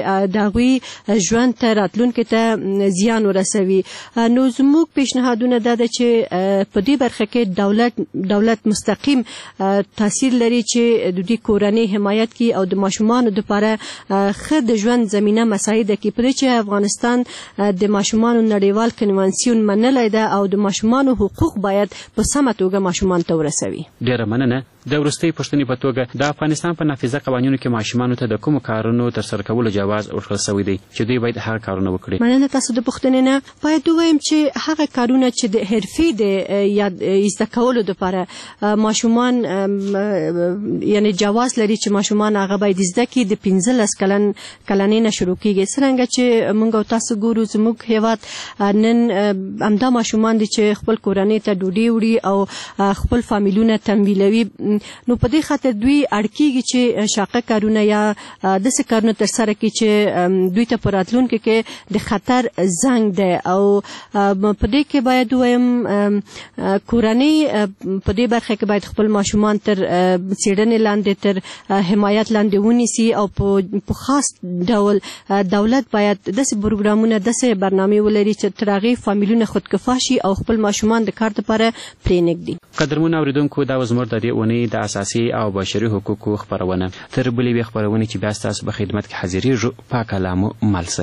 د هغوی ژوند ته راتلونکي ته زیان ورسوي. نو زموږ پیشنهادونه دا ده چې په دې برخه کې دولت دولت مستقیم تاثیر لري چې د دې کورنۍ حمایت کړي او د ماشومانو لپاره ښه د ژوند زمینه مساعده کړي. په دې چې افغانستان د ماشومانو نړیوال کنوانسیون منلی ده او د ماشومانو حقوق باید په سمه توګه ماشومان ته ورسوي. ډیره مننه. د وروستۍ پوښتنې په توګه د افغانستان په نافذه قوانینو کې ماشومانو ته د کومو کارونو ترسره کولو جواز ورکړل شوی دی چې دوی باید هغه کارونه وکړي؟ مننه تاسو د پوښتنې نه. باید ووایم چې هغه کارونه چې د حرفې د زده کولو دپاره ماشومان یعنې جواز لري چې ماشومان هغه باید زده کړي د پنځلس کلن کلنۍ نه شروع کېږي. څرنګه چې موږ او تاسو ګورو زموږ هېواد نن همدا ماشومان دي چې خپل کورنۍ ته ډوډۍ وړي او خپل فامیلونه تمویلوي. نو په دې خاطر دوی اړ کېږي چې شاقه کارونه یا داسې کارونه ترسره کړي چې دوی ته په راتلونکي کې د خطر زنګ دی. او په دې کې باید ووایم کورنۍ په دې برخه کې باید خپل ماشومان تر څېړنې لاندې تر حمایت لاندې ونیسي او په خاص ډول دولت باید داسې پروګرامونه داسې برنامې ولري چې تر هغې فامیلونه خودکفا شي او خپل ماشومان د کار دپاره پرېنږدي. قدرمنو اورېدونکو دا زموږ د دې اونۍ د اساسي او بشري حقوقو خپرونه. تر بلې یوې خپرونې چې بیا ستاسو په خدمت کې حاضرېږو پاک الله مو مل شه.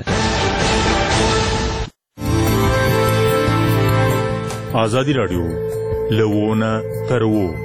ازادي راډیو له ونه تر وو